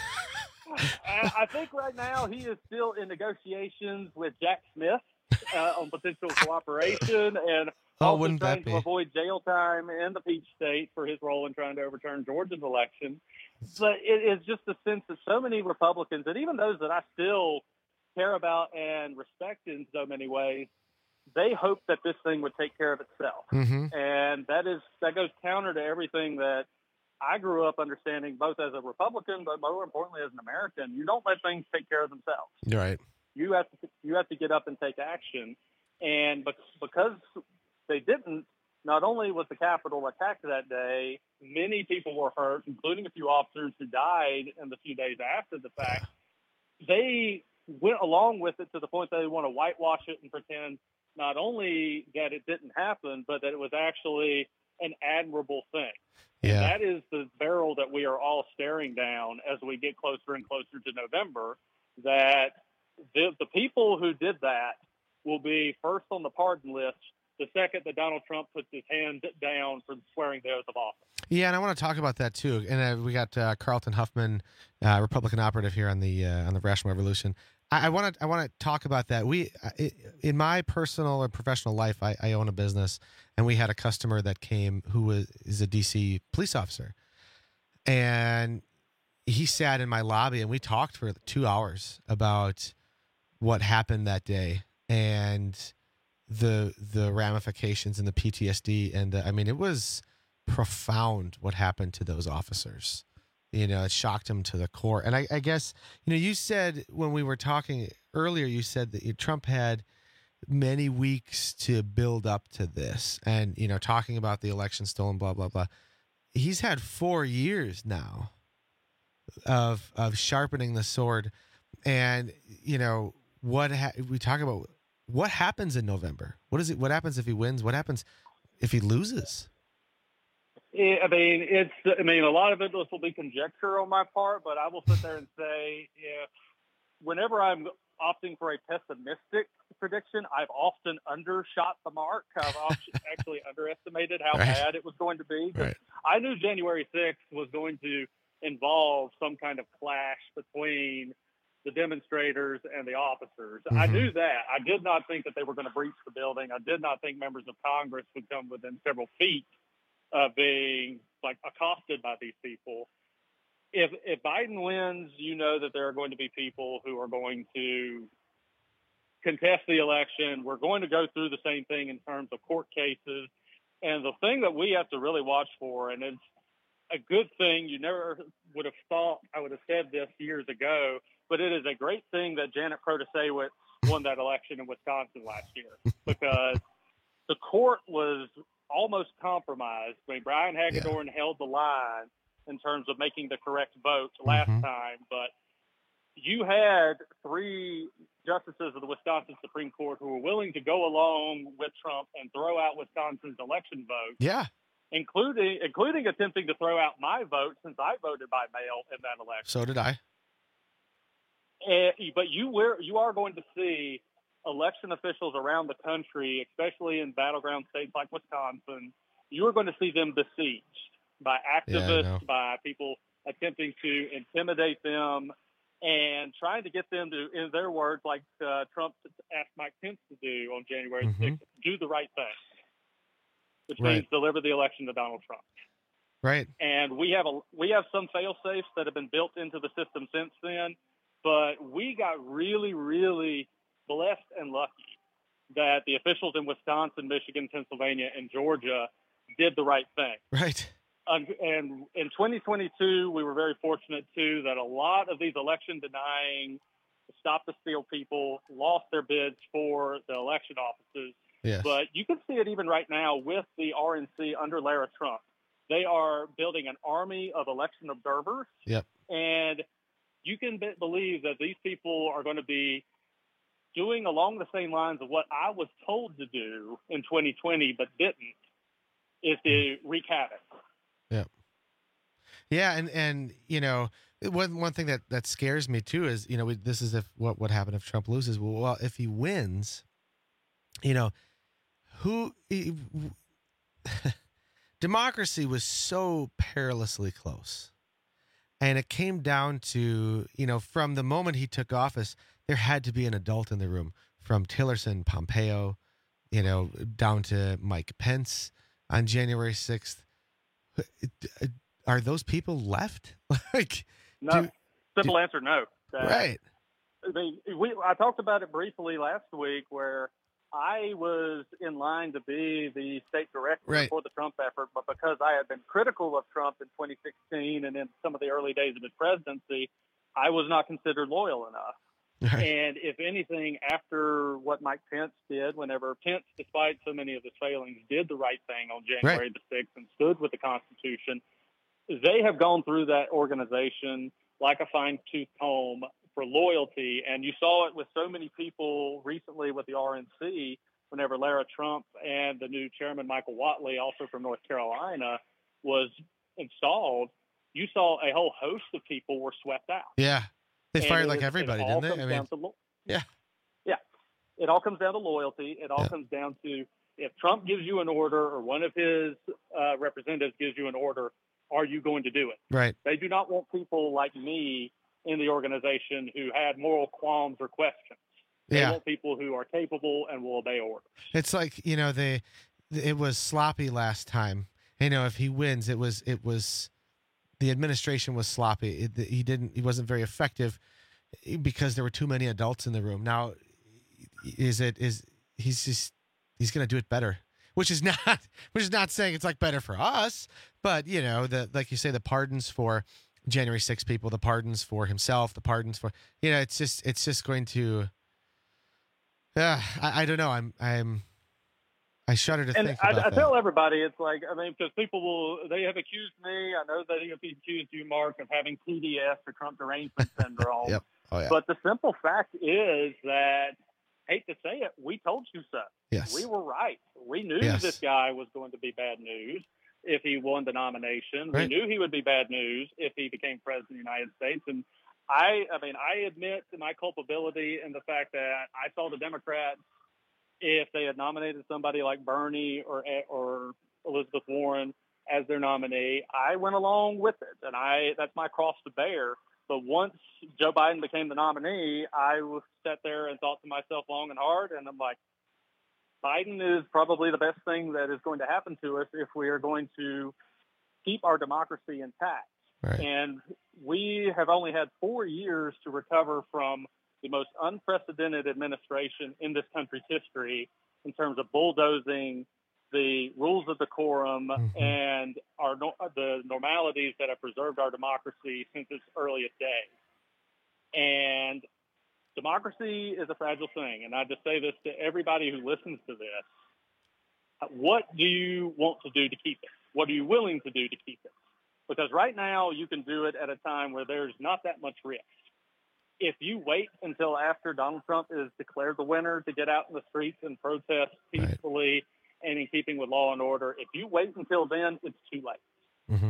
S21: I, I think right now he is still in negotiations with Jack Smith uh, on potential cooperation and
S14: Oh,
S21: also
S14: wouldn't that
S21: trying to
S14: be?
S21: avoid jail time in the Peach State for his role in trying to overturn Georgia's election. But it is just a sense that so many Republicans, and even those that I still care about and respect in so many ways, they hope that this thing would take care of itself.
S14: Mhm.
S21: And that is that goes counter to everything that I grew up understanding, both as a Republican, but more importantly as an American. You don't let things take care of themselves.
S14: You're right.
S21: You have to you have to get up and take action. And bec- because they didn't, not only was the Capitol attacked that day, many people were hurt, including a few officers who died in the few days after the fact. They went along with it to the point that they want to whitewash it and pretend not only that it didn't happen, but that it was actually an admirable thing.
S14: Yeah.
S21: And that is the barrel that we are all staring down as we get closer and closer to November, that the, the people who did that will be first on the pardon list the second that Donald Trump puts his hand down for swearing the oath of office.
S14: Yeah, and I want to talk about that too. And uh, we got uh, Carlton Huffman, uh, Republican operative here on the uh, on the Rational Revolution. I want to I want to talk about that. We uh, in my personal and professional life, I, I own a business, and we had a customer that came who was is a D C police officer, and he sat in my lobby, and we talked for two hours about what happened that day and the the ramifications and the P T S D. And uh, I mean, it was profound what happened to those officers. You know, it shocked him to the core. And I, I guess, you know, you said when we were talking earlier, you said that you, Trump had many weeks to build up to this, and, you know, talking about the election stolen, blah, blah, blah. He's had four years now of of sharpening the sword. And, you know, what ha- we talk about, what happens in November? What is it? What happens if he wins? What happens if he loses?
S21: I mean, it's. I mean, a lot of it this will be conjecture on my part, but I will sit there and say, if whenever I'm opting for a pessimistic prediction, I've often undershot the mark. I've actually underestimated how
S14: Right.
S21: bad it was going to be. 'Cause
S14: Right.
S21: I knew January sixth was going to involve some kind of clash between the demonstrators and the officers. I
S14: Mhm.
S21: knew that. I did not think that they were going to breach the building. I did not think members of Congress would come within several feet of being like accosted by these people. If if Biden wins, you know that there are going to be people who are going to contest the election. We're going to go through the same thing in terms of court cases. And the thing that we have to really watch for, and it's a good thing, you never would have thought I would have said this years ago, but it is a great thing that Janet Protasewicz won that election in Wisconsin last year, because the court was almost compromised. I mean, Brian Hagedorn yeah. held the line in terms of making the correct vote last mm-hmm. time, but you had three justices of the Wisconsin Supreme Court who were willing to go along with Trump and throw out Wisconsin's election vote.
S14: Yeah.
S21: Including including attempting to throw out my vote, since I voted by mail in that election.
S14: So did I.
S21: And, but you were you are going to see election officials around the country, especially in battleground states like Wisconsin, you are going to see them besieged by activists, yeah, by people attempting to intimidate them and trying to get them to, in their words, like uh, Trump asked Mike Pence to do on January mm-hmm. sixth, do the right thing, which right. means deliver the election to Donald Trump.
S14: Right.
S21: And we have a we have some fail-safes that have been built into the system since then, but we got really, really blessed and lucky that the officials in Wisconsin, Michigan, Pennsylvania, and Georgia did the right thing.
S14: Right.
S21: Um, and in twenty twenty-two, we were very fortunate, too, that a lot of these election-denying, stop-the-steal people lost their bids for the election offices.
S14: Yes.
S21: But you can see it even right now with the R N C under Lara Trump. They are building an army of election observers.
S14: Yep.
S21: And you can be- believe that these people are going to be doing along the same lines of what I was told to do in twenty twenty but didn't, is to wreak havoc.
S14: Yeah. Yeah, and, and you know, one one thing that, that scares me too is, you know, we, this is if what would happen if Trump loses. Well, well, if he wins, you know, who he, democracy was so perilously close. And it came down to, you know, from the moment he took office, there had to be an adult in the room, from Tillerson, Pompeo, you know, down to Mike Pence on January sixth. Are those people left? like,
S21: no.
S14: Do,
S21: Simple
S14: do,
S21: answer, no. Uh,
S14: right.
S21: I mean, we, I talked about it briefly last week, where I was in line to be the state director
S14: right.
S21: for the Trump effort, but because I had been critical of Trump in twenty sixteen and in some of the early days of his presidency, I was not considered loyal enough. Right. And if anything, after what Mike Pence did, whenever Pence, despite so many of his failings, did the right thing on January right. the sixth and stood with the Constitution, they have gone through that organization like a fine-tooth comb for loyalty. And you saw it with so many people recently with the R N C, whenever Lara Trump and the new chairman, Michael Whatley, also from North Carolina, was installed. You saw a whole host of people were swept out.
S14: Yeah. They
S21: and
S14: fired like
S21: it,
S14: everybody,
S21: it
S14: didn't they? I mean,
S21: lo-
S14: yeah.
S21: Yeah. It all comes down to loyalty. It all
S14: yeah.
S21: comes down to, if Trump gives you an order or one of his uh, representatives gives you an order, are you going to do it?
S14: Right.
S21: They do not want people like me in the organization who had moral qualms or questions. They
S14: yeah.
S21: want people who are capable and will obey orders.
S14: It's like, you know, they, it was sloppy last time. You know, if he wins, it was, it was, the administration was sloppy. It, he didn't, he wasn't very effective because there were too many adults in the room. Now, is it, is he's just, he's going to do it better. which is not which is not saying it's like better for us, but you know, the like you say, the pardons for January sixth people, the pardons for himself, the pardons for you know, it's just it's just going to. Uh, I, I don't know. I'm I'm. I shudder to
S21: and
S14: think
S21: I,
S14: about
S21: I
S14: that.
S21: tell everybody, it's like, I mean, because people will, they have accused me. I know they have accused you, Mark, of having P D S or Trump derangement syndrome.
S14: Yep. Oh, yeah.
S21: But the simple fact is that, hate to say it, we told you so.
S14: Yes.
S21: We were right. We knew
S14: Yes.
S21: this guy was going to be bad news if he won the nomination.
S14: Right.
S21: We knew he would be bad news if he became president of the United States. And I, I mean, I admit to my culpability in the fact that I saw the Democrats, if they had nominated somebody like Bernie or or Elizabeth Warren as their nominee, I went along with it, and I that's my cross to bear. But once Joe Biden became the nominee, I was sat there and thought to myself long and hard, and I'm like, Biden is probably the best thing that is going to happen to us if we are going to keep our democracy intact.
S14: Right.
S21: And we have only had four years to recover from the most unprecedented administration in this country's history in terms of bulldozing the rules of decorum
S14: Mm-hmm.
S21: and our the normalities that have preserved our democracy since its earliest days. And democracy is a fragile thing. And I just say this to everybody who listens to this. What do you want to do to keep it? What are you willing to do to keep it? Because right now you can do it at a time where there's not that much risk. If you wait until after Donald Trump is declared the winner to get out in the streets and protest peacefully right. and in keeping with law and order, if you wait until then, it's too late.
S14: Mm-hmm.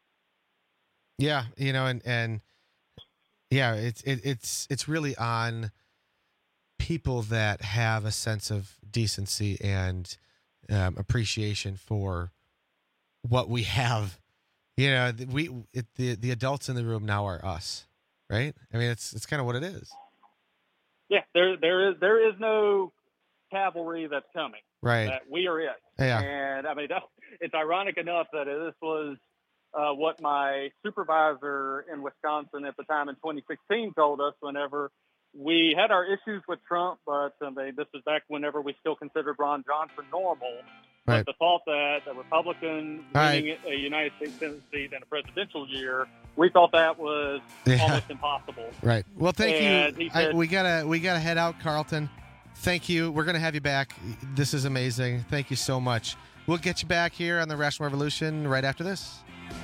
S14: Yeah, you know, and and yeah, it's it, it's it's really on people that have a sense of decency and um, appreciation for what we have. You know, we it, the the adults in the room now are us. Right? I mean, it's it's kind of what it is.
S21: Yeah, there there is there is no cavalry that's coming.
S14: Right.
S21: That we are it.
S14: Yeah.
S21: And I mean, it's ironic enough that this was uh, what my supervisor in Wisconsin at the time in twenty sixteen told us whenever we had our issues with Trump, but I mean, this is back whenever we still considered Ron Johnson normal.
S14: Right.
S21: But the thought that a Republican winning right. a United States Senate seat in a presidential year, we thought that was
S14: yeah.
S21: almost impossible.
S14: Right. Well, thank
S21: and
S14: you.
S21: Said,
S14: I, we gotta we gotta head out, Carlton. Thank you. We're gonna have you back. This is amazing. Thank you so much. We'll get you back here on the Rational Revolution right after this.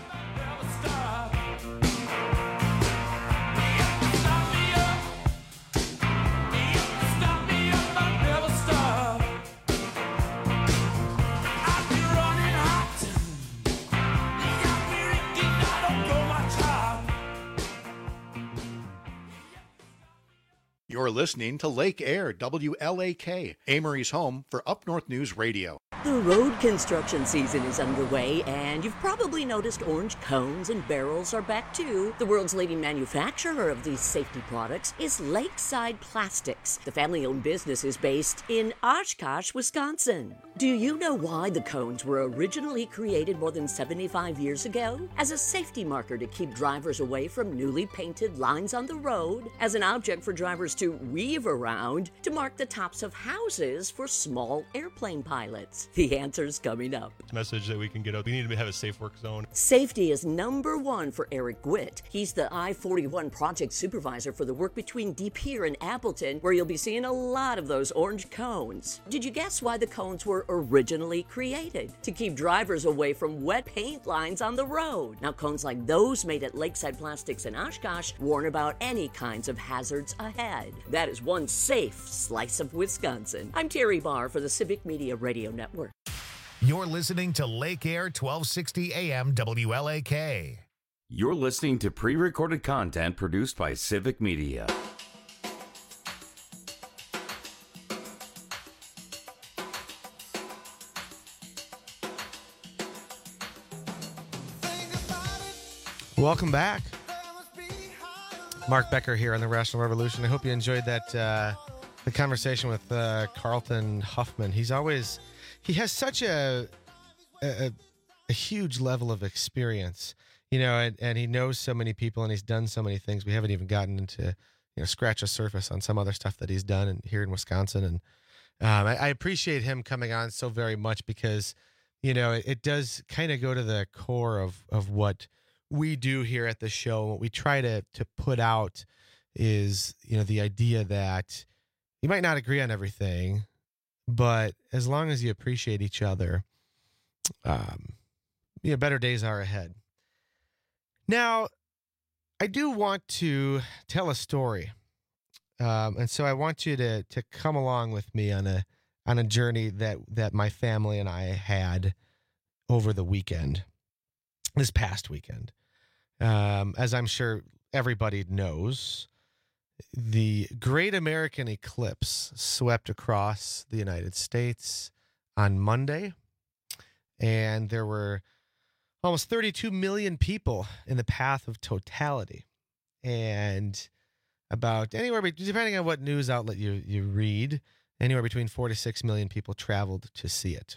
S1: You're listening to Lake Air, W L A K, Amory's home for Up North News Radio.
S10: The road construction season is underway, and you've probably noticed orange cones and barrels are back too. The world's leading manufacturer of these safety products is Lakeside Plastics. The family-owned business is based in Oshkosh, Wisconsin. Do you know why the cones were originally created more than seventy-five years ago? As a safety marker to keep drivers away from newly painted lines on the road, as an object for drivers to weave around, to mark the tops of houses for small airplane pilots. The answer's coming up.
S11: Message that we can get out. We need to have a safe work zone.
S10: Safety is number one for Eric Gwitt. He's the I forty-one project supervisor for the work between De Pere and Appleton, where you'll be seeing a lot of those orange cones. Did you guess why the cones were originally created? To keep drivers away from wet paint lines on the road. Now, cones like those made at Lakeside Plastics in Oshkosh warn about any kinds of hazards ahead. That is one safe slice of Wisconsin. I'm Terry Barr for the Civic Media Radio Network.
S3: You're listening to Lake Air twelve sixty A M W L A K.
S19: You're listening to pre-recorded content produced by Civic Media.
S14: Welcome back. Mark Becker here on the Rational Revolution. I hope you enjoyed that uh, the conversation with uh, Carlton Huffman. He's always he has such a a, a huge level of experience, you know, and, and he knows so many people and he's done so many things. We haven't even gotten into, you know, scratch the surface on some other stuff that he's done and here in Wisconsin. And Um, I, I appreciate him coming on so very much because, you know, it, it does kind of go to the core of, of what we do here at the show. What we try to, to put out is, you know, the idea that you might not agree on everything, but as long as you appreciate each other, um, you know, better days are ahead. Now, I do want to tell a story. Um, and so I want you to to come along with me on a on a journey that that my family and I had over the weekend, this past weekend. Um, as I'm sure everybody knows, the Great American Eclipse swept across the United States on Monday, and there were almost thirty-two million people in the path of totality, and about anywhere, depending on what news outlet you, you read, anywhere between four to six million people traveled to see it.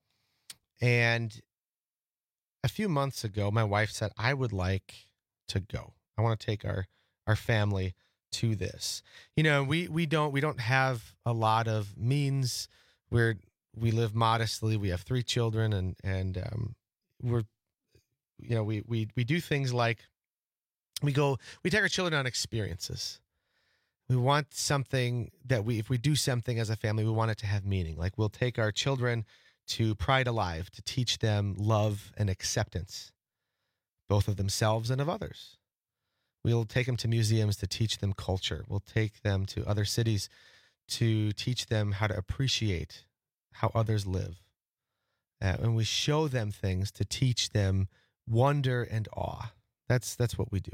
S14: And a few months ago, my wife said, I would like to go. I want to take our, our family to this. You know, we, we don't, we don't have a lot of means. We're, we live modestly. We have three children and, and, um, we're, you know, we, we, we do things like, We go, we take our children on experiences. We want something that we, if we do something as a family, we want it to have meaning. Like we'll take our children to Pride Alive to teach them love and acceptance, both of themselves and of others. We'll take them to museums to teach them culture. We'll take them to other cities to teach them how to appreciate how others live. Uh, and we show them things to teach them wonder and awe. That's that's what we do.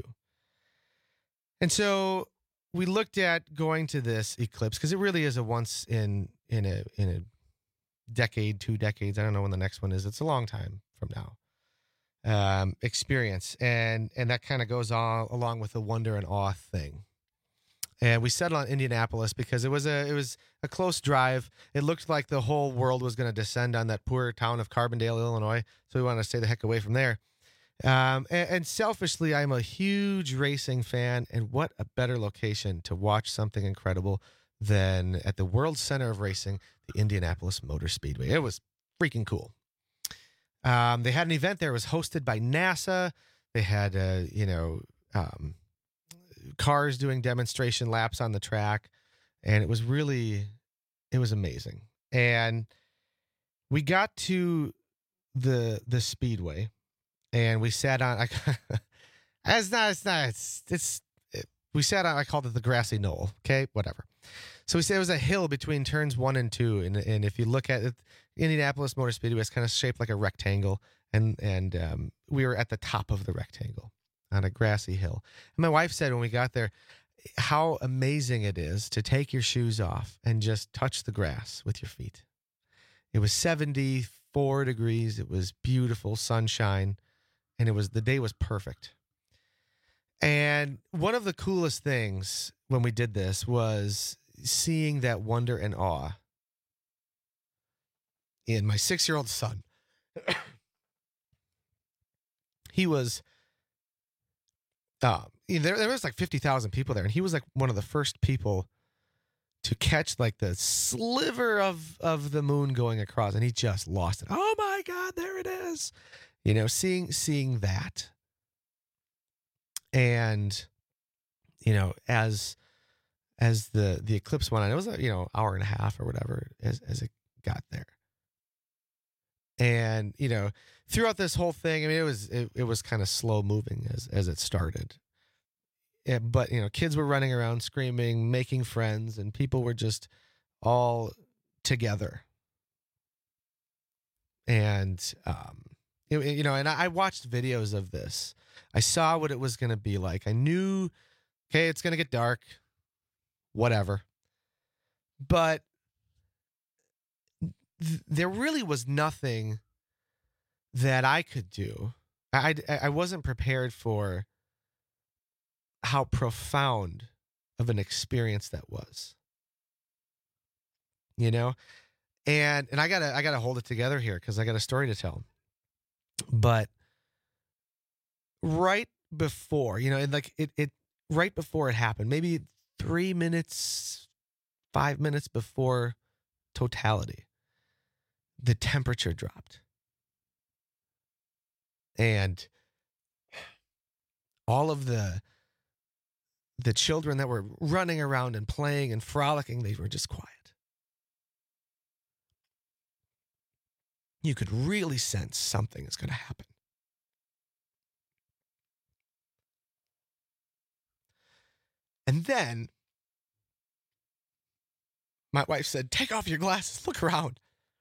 S14: And so we looked at going to this eclipse because it really is a once in in a in a decade, two decades. I don't know when the next one is. It's a long time from now. Um, experience, and and that kind of goes all along with the wonder and awe thing. And we settled on Indianapolis because it was a it was a close drive. It looked like the whole world was going to descend on that poor town of Carbondale, Illinois. So we wanted to stay the heck away from there. Um, and, and selfishly, I'm a huge racing fan, and what a better location to watch something incredible than at the World Center of Racing, the Indianapolis Motor Speedway. It was freaking cool. Um, they had an event there. It was hosted by NASA. They had, uh, you know, um, cars doing demonstration laps on the track, and it was really, it was amazing. And we got to the the speedway. And we sat on, I, it's not, it's not, it's, it's, it, we sat on, I called it the grassy knoll. Okay. Whatever. So we said it was a hill between turns one and two. And, and if you look at it, Indianapolis Motor Speedway is kind of shaped like a rectangle. And, and, um, we were at the top of the rectangle on a grassy hill. And my wife said when we got there, how amazing it is to take your shoes off and just touch the grass with your feet. It was seventy-four degrees. It was beautiful sunshine. And it was, the day was perfect. And one of the coolest things when we did this was seeing that wonder and awe in my six-year-old son. He was, uh, there, there was like fifty thousand people there. And he was like one of the first people to catch like the sliver of, of the moon going across. And he just lost it. Oh my God, there it is. You know, seeing seeing that, and you know, as as the the eclipse went on, it was a you know hour and a half or whatever as as it got there, and you know, throughout this whole thing, I mean, it was it, it was kind of slow moving as as it started, yeah, but you know, kids were running around screaming, making friends, and people were just all together, and um. It, you know, and I watched videos of this. I saw what it was going to be like. I knew, okay, it's going to get dark, whatever. But th- there really was nothing that I could do. I, I, I wasn't prepared for how profound of an experience that was. You know? And and I gotta I gotta hold it together here because I got a story to tell. But right before, you know, and like it, it, right before it happened, maybe three minutes, five minutes before totality, the temperature dropped. And all of the the children that were running around and playing and frolicking, they were just quiet. You could really sense something is going to happen. And then my wife said, "Take off your glasses, look around."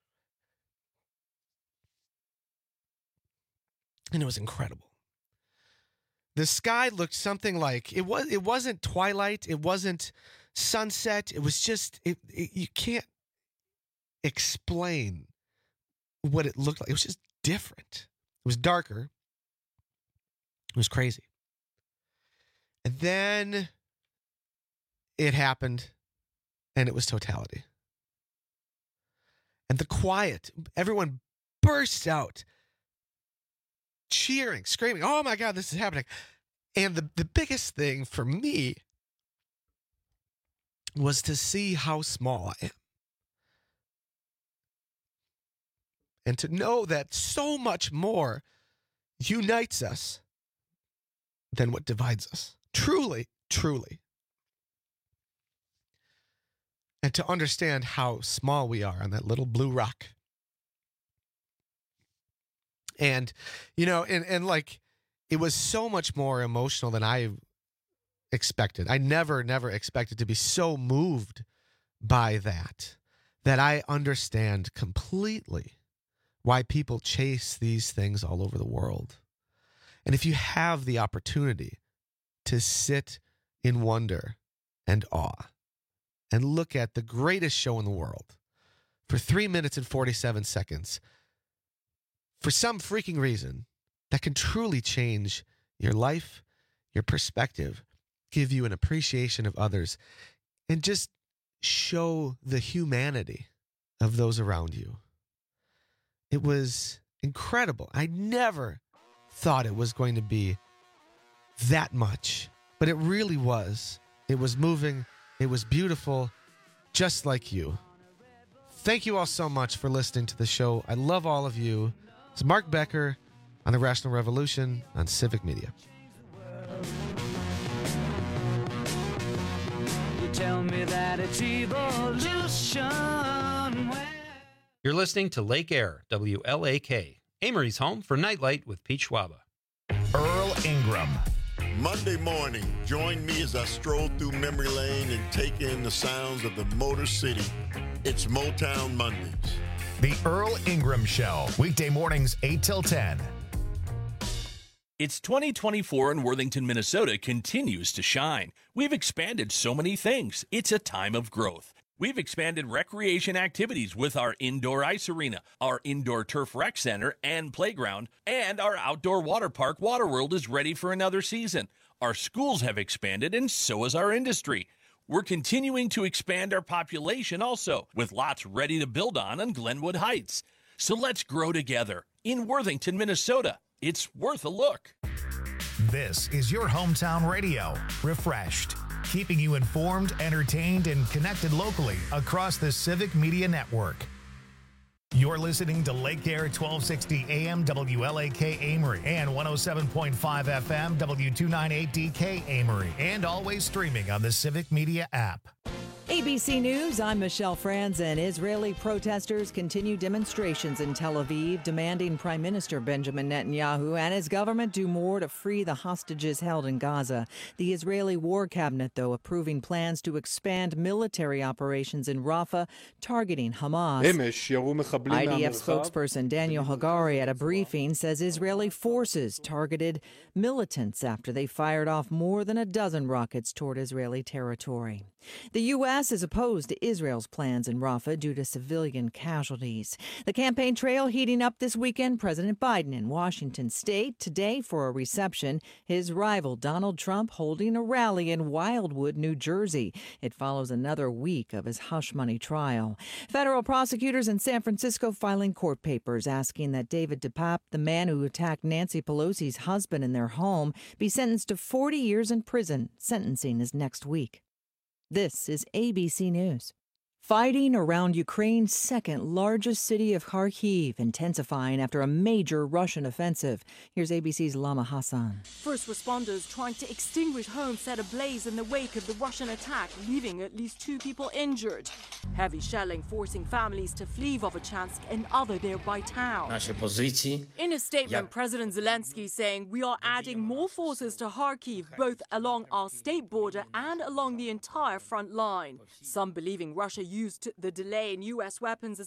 S14: And it was incredible. The sky looked something like, it was it wasn't twilight, it wasn't sunset, it was just it, it, you can't explain what it looked like. It was just different. It was darker. It was crazy. And then it happened, and it was totality. And the quiet, everyone burst out cheering, screaming, "Oh my God, this is happening." And the, the biggest thing for me was to see how small I am. And to know that so much more unites us than what divides us. Truly, truly. And to understand how small we are on that little blue rock. And, you know, and, and like, it was so much more emotional than I expected. I never, never expected to be so moved by that, that I understand completely why people chase these things all over the world. And if you have the opportunity to sit in wonder and awe and look at the greatest show in the world for three minutes and forty-seven seconds, for some freaking reason, that can truly change your life, your perspective, give you an appreciation of others, and just show the humanity of those around you. It was incredible. I never thought it was going to be that much, but it really was. It was moving. It was beautiful, just like you. Thank you all so much for listening to the show. I love all of you. It's Mark Becker on the Rational Revolution on Civic Media.
S20: You tell me that it's evolution.
S12: You're listening to Lake Air, W L A K, Amory's home for Nightlight with Pete Schwaba.
S3: Earl Ingram.
S13: Monday morning, join me as I stroll through memory lane and take in the sounds of the Motor City. It's Motown Mondays.
S3: The Earl Ingram Show, weekday mornings eight till ten.
S17: It's twenty twenty-four and Worthington, Minnesota continues to shine. We've expanded so many things. It's a time of growth. We've expanded recreation activities with our indoor ice arena, our indoor turf rec center and playground, and our outdoor water park, Waterworld, is ready for another season. Our schools have expanded, and so has our industry. We're continuing to expand our population also, with lots ready to build on on Glenwood Heights. So let's grow together in Worthington, Minnesota. It's worth a look.
S3: This is your hometown radio, refreshed, keeping you informed, entertained, and connected locally across the Civic Media Network. You're listening to Lake Air twelve sixty A M W L A K Amory and one oh seven point five F M W two ninety-eight D K Amory, and always streaming on the Civic Media app.
S2: A B C News, I'm Michelle Franzen. Israeli protesters continue demonstrations in Tel Aviv demanding Prime Minister Benjamin Netanyahu and his government do more to free the hostages held in Gaza. The Israeli War Cabinet, though, approving plans to expand military operations in Rafah, targeting Hamas. I D F spokesperson Daniel Hagari at a briefing says Israeli forces targeted militants after they fired off more than a dozen rockets toward Israeli territory. The U S is opposed to Israel's plans in Rafah due to civilian casualties. The campaign trail heating up this weekend. President Biden in Washington state today for a reception. His rival Donald Trump holding a rally in Wildwood, New Jersey. It follows another week of his hush money trial. Federal prosecutors in San Francisco filing court papers asking that David DePape, the man who attacked Nancy Pelosi's husband in their home, be sentenced to forty years in prison. Sentencing is next week. This is A B C News. Fighting around Ukraine's second largest city of Kharkiv intensifying after a major Russian offensive. Here's A B C's Lama Hassan.
S15: First responders trying to extinguish homes set ablaze in the wake of the Russian attack, leaving at least two people injured. Heavy shelling forcing families to flee Vovchansk and other nearby towns. In a statement, President Zelensky saying, "We are adding more forces to Kharkiv, both along our state border and along the entire front line." Some believing Russia used the delay in U S weapons as